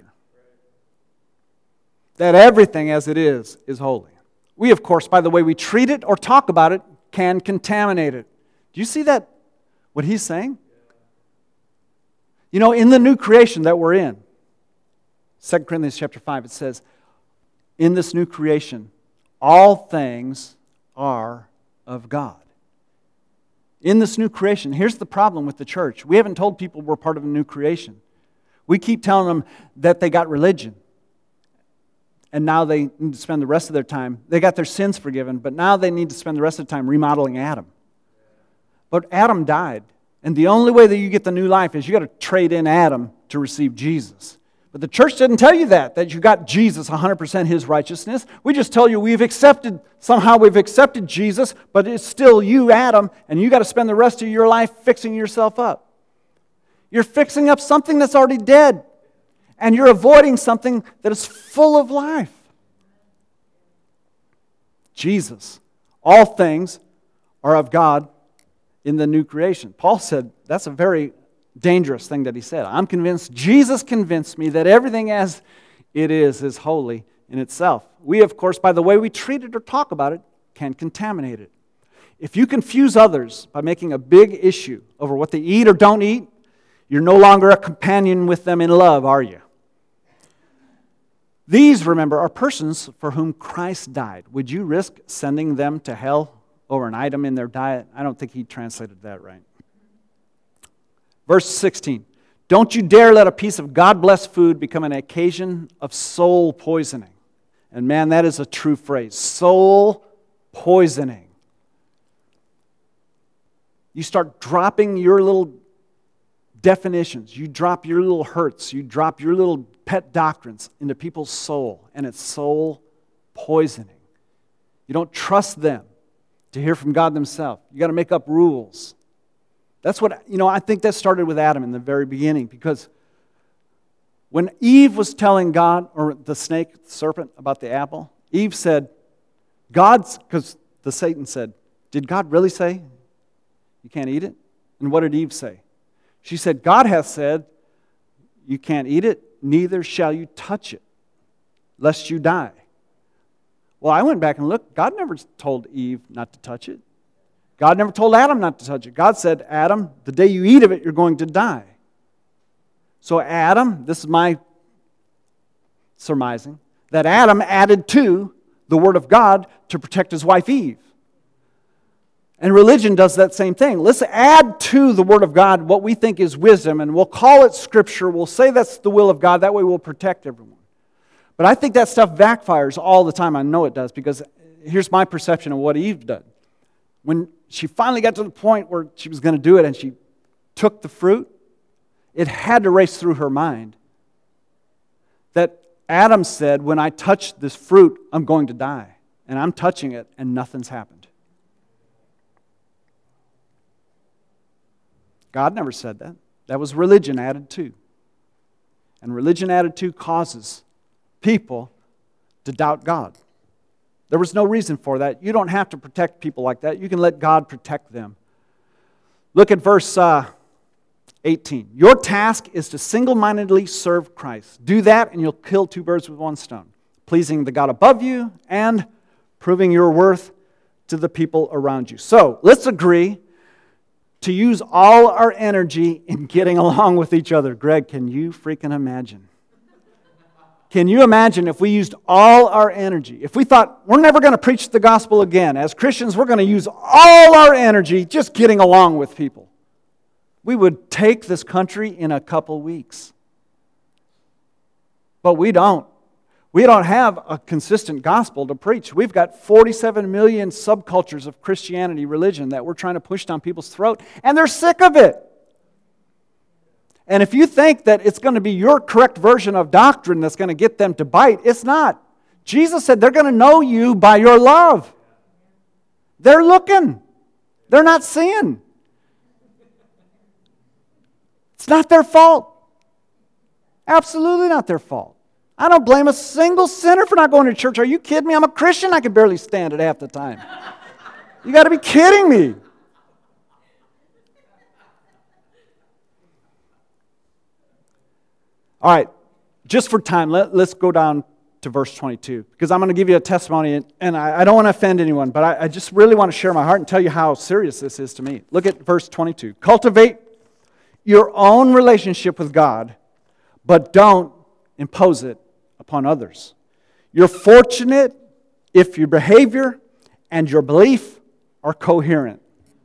That everything as it is is holy. We, of course, by the way we treat it or talk about it, can contaminate it. Do you see that, what he's saying? You know, in the new creation that we're in, Second Corinthians chapter five, it says, in this new creation, all things are of God. In this new creation, here's the problem with the church. We haven't told people we're part of a new creation. We keep telling them that they got religion. And now they need to spend the rest of their time, they got their sins forgiven, but now they need to spend the rest of the time remodeling Adam. But Adam died. And the only way that you get the new life is you got to trade in Adam to receive Jesus. But the church didn't tell you that, that you got Jesus, one hundred percent His righteousness. We just tell you we've accepted, somehow we've accepted Jesus, but it's still you, Adam, and you got to spend the rest of your life fixing yourself up. You're fixing up something that's already dead, and you're avoiding something that is full of life. Jesus, all things are of God in the new creation. Paul said that's a very dangerous thing that he said. I'm convinced, Jesus convinced me that everything as it is is holy in itself. We, of course, by the way we treat it or talk about it, can contaminate it. If you confuse others by making a big issue over what they eat or don't eat, you're no longer a companion with them in love, are you? These, remember, are persons for whom Christ died. Would you risk sending them to hell over an item in their diet? I don't think he translated that right. Verse sixteen, don't you dare let a piece of God-blessed food become an occasion of soul poisoning. And man, that is a true phrase, soul poisoning. You start dropping your little definitions, you drop your little hurts, you drop your little pet doctrines into people's soul, and it's soul poisoning. You don't trust them to hear from God themselves. You got to make up rules. That's what, you know, I think that started with Adam in the very beginning, because when Eve was telling God, or the snake, the serpent, about the apple, Eve said, God's, because the Satan said, did God really say you can't eat it? And what did Eve say? She said, God hath said, you can't eat it, neither shall you touch it, lest you die. Well, I went back and looked. God never told Eve not to touch it. God never told Adam not to touch it. God said, Adam, the day you eat of it, you're going to die. So Adam, this is my surmising, that Adam added to the Word of God to protect his wife Eve. And religion does that same thing. Let's add to the Word of God what we think is wisdom, and we'll call it Scripture. We'll say that's the will of God. That way we'll protect everyone. But I think that stuff backfires all the time. I know it does, because here's my perception of what Eve did. When she finally got to the point where she was going to do it and she took the fruit, it had to race through her mind that Adam said, when I touch this fruit, I'm going to die. And I'm touching it and nothing's happened. God never said that. That was religion added to. And religion added to causes people to doubt God. There was no reason for that. You don't have to protect people like that. You can let God protect them. Look at verse uh, eighteen. Your task is to single-mindedly serve Christ. Do that and you'll kill two birds with one stone. Pleasing the God above you and proving your worth to the people around you. So, let's agree to use all our energy in getting along with each other. Greg, can you freaking imagine? Can you imagine if we used all our energy? If we thought, we're never going to preach the gospel again. As Christians, we're going to use all our energy just getting along with people. We would take this country in a couple weeks. But we don't. We don't have a consistent gospel to preach. We've got forty-seven million subcultures of Christianity, religion, that we're trying to push down people's throat, and they're sick of it. And if you think that it's going to be your correct version of doctrine that's going to get them to bite, it's not. Jesus said they're going to know you by your love. They're looking. They're not seeing. It's not their fault. Absolutely not their fault. I don't blame a single sinner for not going to church. Are you kidding me? I'm a Christian. I can barely stand it half the time. You got to be kidding me. All right, just for time, let, let's go down to verse twenty-two, because I'm going to give you a testimony, and, and I, I don't want to offend anyone, but I, I just really want to share my heart and tell you how serious this is to me. Look at verse twenty-two. Cultivate your own relationship with God, but don't impose it upon others. You're fortunate if your behavior and your belief are coherent.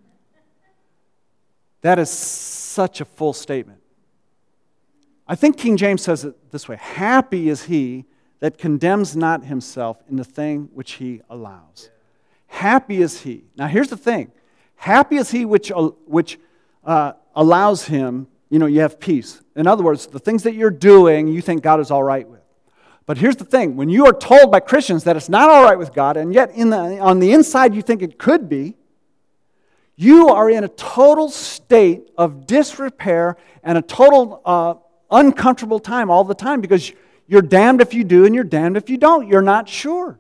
That is such a full statement. I think King James says it this way: happy is he that condemns not himself in the thing which he allows. Happy is he. Now here's the thing. Happy is he which, which uh, allows him, you know, you have peace. In other words, the things that you're doing, you think God is all right with. But here's the thing. When you are told by Christians that it's not all right with God, and yet in the, on the inside you think it could be, you are in a total state of disrepair and a total uh, uncomfortable time all the time, because you're damned if you do and you're damned if you don't. You're not sure.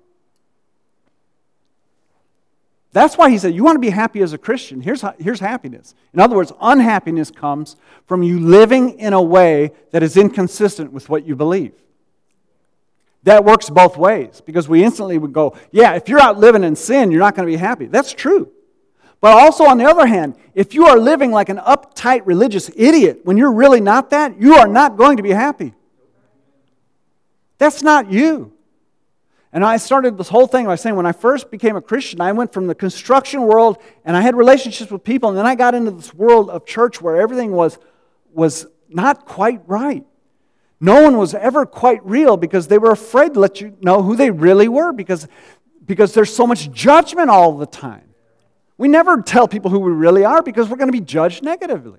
That's why he said, you want to be happy as a Christian. Here's, here's happiness. In other words, unhappiness comes from you living in a way that is inconsistent with what you believe. That works both ways, because we instantly would go, yeah, if you're out living in sin, you're not going to be happy. That's true. But also, on the other hand, if you are living like an uptight religious idiot when you're really not that, you are not going to be happy. That's not you. And I started this whole thing by saying, when I first became a Christian, I went from the construction world and I had relationships with people, and then I got into this world of church where everything was, was not quite right. No one was ever quite real because they were afraid to let you know who they really were, because, because there's so much judgment all the time. We never tell people who we really are because we're going to be judged negatively.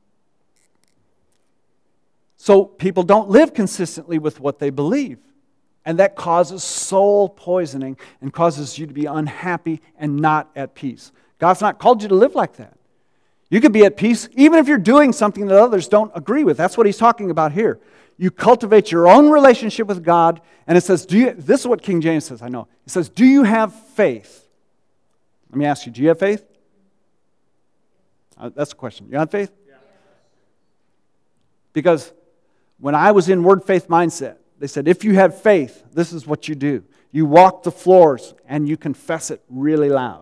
So people don't live consistently with what they believe. And that causes soul poisoning and causes you to be unhappy and not at peace. God's not called you to live like that. You could be at peace even if you're doing something that others don't agree with. That's what he's talking about here. You cultivate your own relationship with God, and it says, do you, this is what King James says, I know. It says, do you have faith? Let me ask you, do you have faith? Uh, that's the question. You have faith? Yeah. Because when I was in word faith mindset, they said, if you have faith, this is what you do. You walk the floors and you confess it really loud.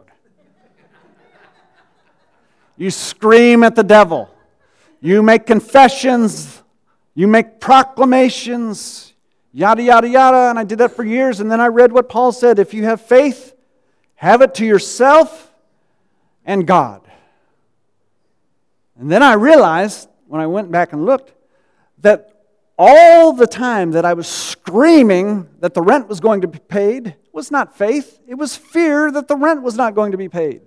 You scream at the devil. You make confessions. You make proclamations. Yada, yada, yada. And I did that for years. And then I read what Paul said. If you have faith, have it to yourself and God. And then I realized, when I went back and looked, that all the time that I was screaming that the rent was going to be paid was not faith. It was fear that the rent was not going to be paid.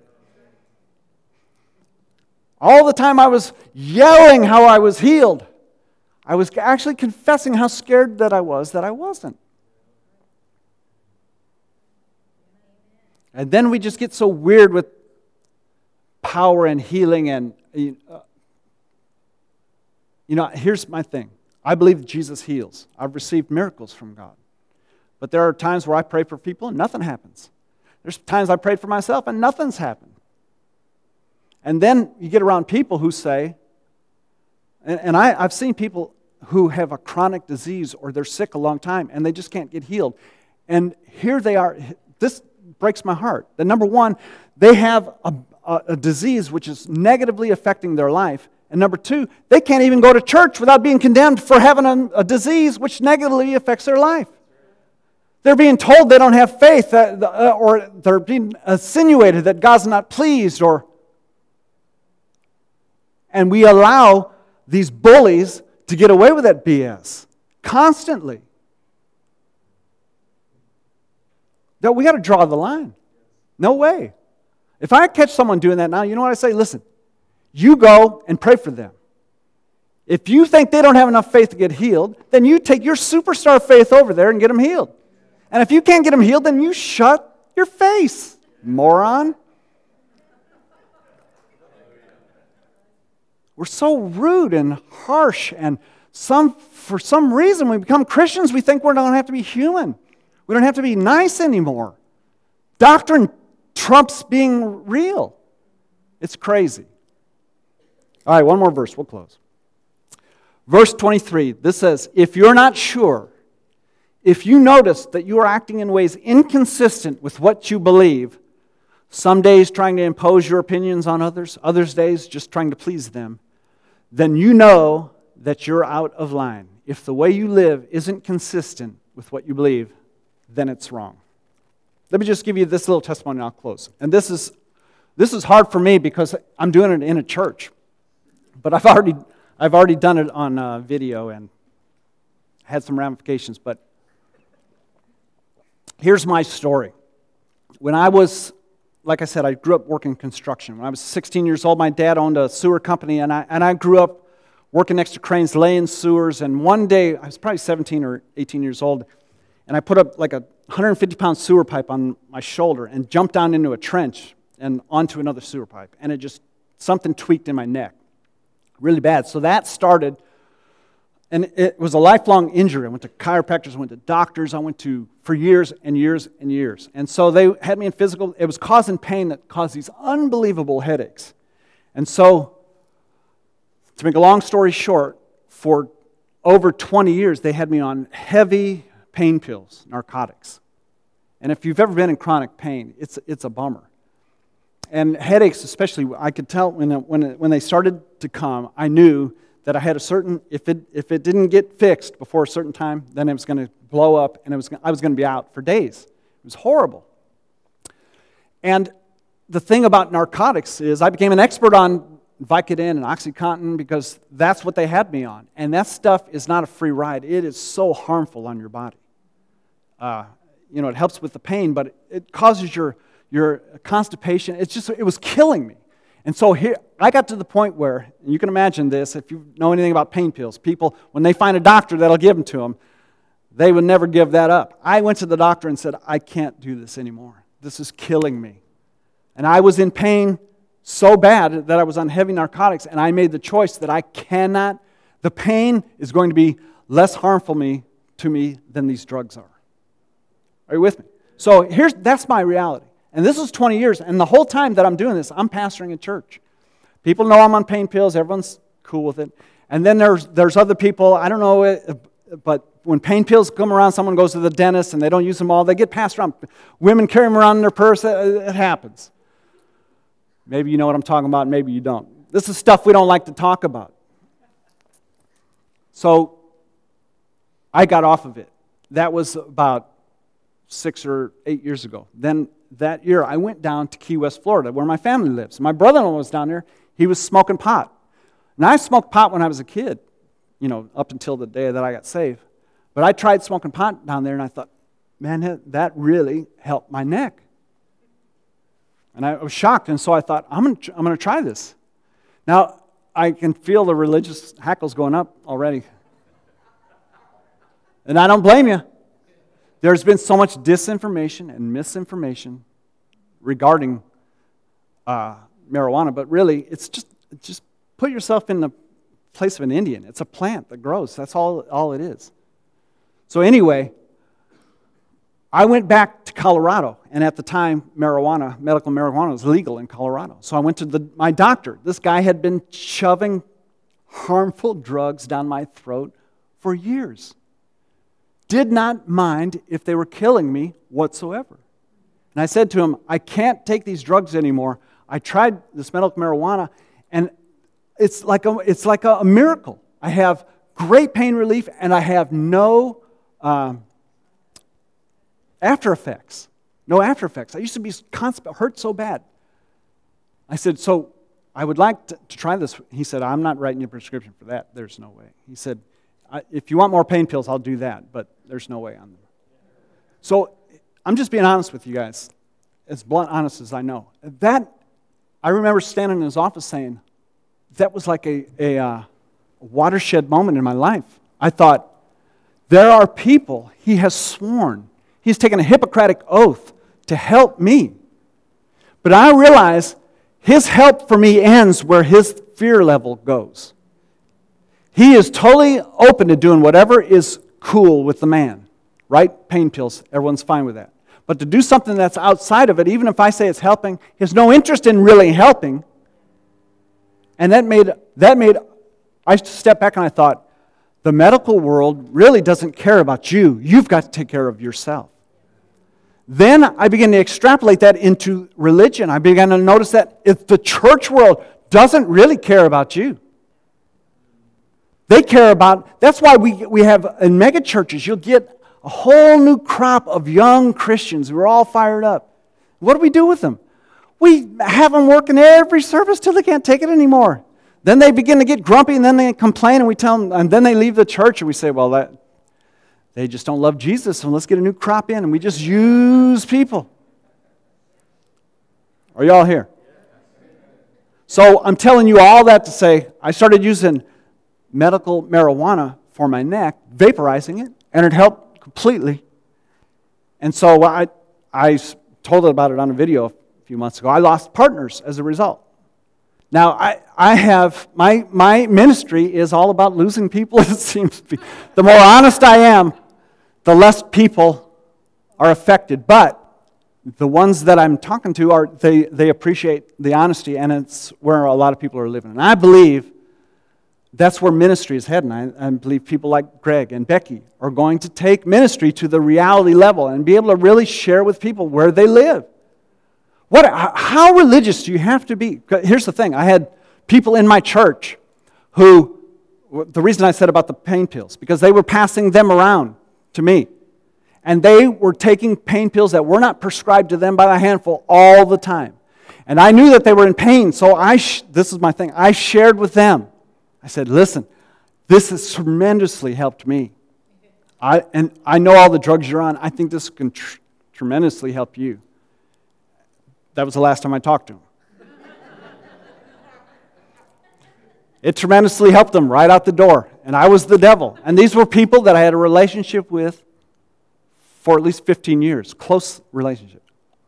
All the time I was yelling how I was healed, I was actually confessing how scared that I was that I wasn't. And then we just get so weird with power and healing and, uh, you know, here's my thing. I believe that Jesus heals. I've received miracles from God. But there are times where I pray for people and nothing happens. There's times I prayed for myself and nothing's happened. And then you get around people who say, and, and I, I've seen people who have a chronic disease or they're sick a long time and they just can't get healed. And here they are. This breaks my heart. That number one, they have a, a, a disease which is negatively affecting their life. And number two, they can't even go to church without being condemned for having a, a disease which negatively affects their life. They're being told they don't have faith, that, uh, or they're being insinuated that God's not pleased, or and we allow these bullies to get away with that B S constantly. That we got to draw the line. No way. If I catch someone doing that now, you know what I say? Listen, you go and pray for them. If you think they don't have enough faith to get healed, then you take your superstar faith over there and get them healed. And if you can't get them healed, then you shut your face, moron. We're so rude and harsh, and some for some reason we become Christians, we think we don't have to be human. We don't have to be nice anymore. Doctrine trumps being real. It's crazy. All right, one more verse, we'll close. Verse twenty-three, this says, if you're not sure, if you notice that you are acting in ways inconsistent with what you believe, some days trying to impose your opinions on others, others days just trying to please them, then you know that you're out of line. If the way you live isn't consistent with what you believe, then it's wrong. Let me just give you this little testimony and I'll close. And this is this is hard for me because I'm doing it in a church. But I've already I've already done it on uh, video and had some ramifications. But here's my story. When I was, like I said, I grew up working construction. When I was sixteen years old, my dad owned a sewer company, and I and I grew up working next to cranes, laying sewers. And one day, I was probably seventeen or eighteen years old, and I put up like a one hundred fifty pound sewer pipe on my shoulder and jumped down into a trench and onto another sewer pipe. And it just, something tweaked in my neck really bad. So that started, and it was a lifelong injury. I went to chiropractors, I went to doctors, I went to for years and years and years. And so they had me in physical, it was causing pain that caused these unbelievable headaches. And so, to make a long story short, for over twenty years, they had me on heavy pain pills, narcotics. And if you've ever been in chronic pain, it's it's a bummer. And headaches especially, I could tell when it, when it, when they started to come, I knew that I had a certain, if it if it didn't get fixed before a certain time, then it was going to blow up and it was I was going to be out for days. It was horrible. And the thing about narcotics is I became an expert on Vicodin and OxyContin because that's what they had me on. And that stuff is not a free ride. It is so harmful on your body. Uh, you know, it helps with the pain, but it, it causes your your constipation. It's just, it was killing me. And so here, I got to the point where, and you can imagine this, if you know anything about pain pills, people, when they find a doctor that'll give them to them, they would never give that up. I went to the doctor and said, I can't do this anymore. This is killing me. And I was in pain so bad that I was on heavy narcotics, and I made the choice that I cannot, the pain is going to be less harmful me, to me than these drugs are. Are you with me? So here's that's my reality. And this is twenty years, and the whole time that I'm doing this, I'm pastoring a church. People know I'm on pain pills, everyone's cool with it. And then there's there's other people, I don't know, but when pain pills come around, someone goes to the dentist and they don't use them all, they get passed around. Women carry them around in their purse, it happens. Maybe you know what I'm talking about, maybe you don't. This is stuff we don't like to talk about. So I got off of it. That was about six or eight years ago. Then that year, I went down to Key West, Florida, where my family lives. My brother-in-law was down there. He was smoking pot. And I smoked pot when I was a kid, you know, up until the day that I got saved. But I tried smoking pot down there, and I thought, man, that really helped my neck. And I was shocked, and so I thought, I'm going to I'm going to try this. Now, I can feel the religious hackles going up already. And I don't blame you. There's been so much disinformation and misinformation regarding uh, marijuana, but really, it's just just put yourself in the place of an Indian. It's a plant that grows. That's all, all it is. So anyway, I went back to Colorado, and at the time, marijuana, medical marijuana was legal in Colorado. So I went to the, my doctor. This guy had been shoving harmful drugs down my throat for years. Did not mind if they were killing me whatsoever. And I said to him, I can't take these drugs anymore. I tried this medical marijuana, and it's like a, it's like a, a miracle. I have great pain relief, and I have no um, after effects. No after effects. I used to be constant, hurt so bad. I said, so I would like to, to try this. He said, I'm not writing you a prescription for that. There's no way. He said, I, if you want more pain pills, I'll do that, but there's no way on them. So I'm just being honest with you guys, as blunt honest as I know. That, I remember standing in his office saying, that was like a, a uh, watershed moment in my life. I thought, there are people he has sworn, he's taken a Hippocratic oath to help me. But I realize his help for me ends where his fear level goes. He is totally open to doing whatever is cool with the man. Right? Pain pills, everyone's fine with that. But to do something that's outside of it, even if I say it's helping, he has no interest in really helping. And that made, that made, I stepped back and I thought, the medical world really doesn't care about you. You've got to take care of yourself. Then I began to extrapolate that into religion. I began to notice that if the church world doesn't really care about you. They care about, that's why we, we have in mega churches, you'll get a whole new crop of young Christians who are all fired up. What do we do with them? We have them working every service till they can't take it anymore. Then they begin to get grumpy and then they complain and we tell them, and then they leave the church and we say, well, that they just don't love Jesus, so let's get a new crop in, and we just use people. Are y'all here? So I'm telling you all that to say, I started using medical marijuana for my neck, vaporizing it, and it helped completely. And so I, I told about it on a video a few months ago. I lost partners as a result. Now, I, I have, my, my ministry is all about losing people, it seems to be. The more honest I am, the less people are affected. But the ones that I'm talking to, are they, they appreciate the honesty, and it's where a lot of people are living. And I believe that's where ministry is heading. I, I believe people like Greg and Becky are going to take ministry to the reality level and be able to really share with people where they live. What? How religious do you have to be? Here's the thing. I had people in my church who, the reason I said about the pain pills, because they were passing them around to me. And they were taking pain pills that were not prescribed to them by the handful all the time. And I knew that they were in pain, so I, sh- this is my thing, I shared with them. I said, listen, this has tremendously helped me. I, and I know all the drugs you're on. I think this can tr- tremendously help you. That was the last time I talked to him. It tremendously helped them right out the door. And I was the devil. And these were people that I had a relationship with for at least fifteen years. Close relationship.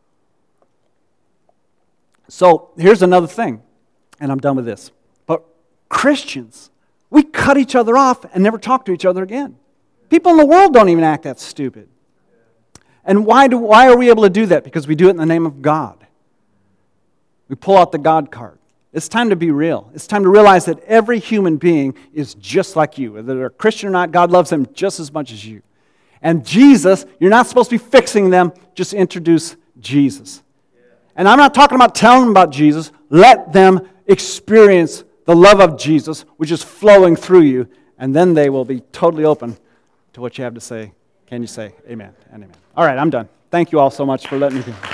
So here's another thing. And I'm done with this. But Christians, we cut each other off and never talk to each other again. People in the world don't even act that stupid. And why do why are we able to do that? Because we do it in the name of God. We pull out the God card. It's time to be real. It's time to realize that every human being is just like you. Whether they're a Christian or not, God loves them just as much as you. And Jesus, you're not supposed to be fixing them. Just introduce Jesus. And I'm not talking about telling them about Jesus. Let them experience the love of Jesus, which is flowing through you. And then they will be totally open to what you have to say. Can you say amen and amen? All right, I'm done. Thank you all so much for letting me be.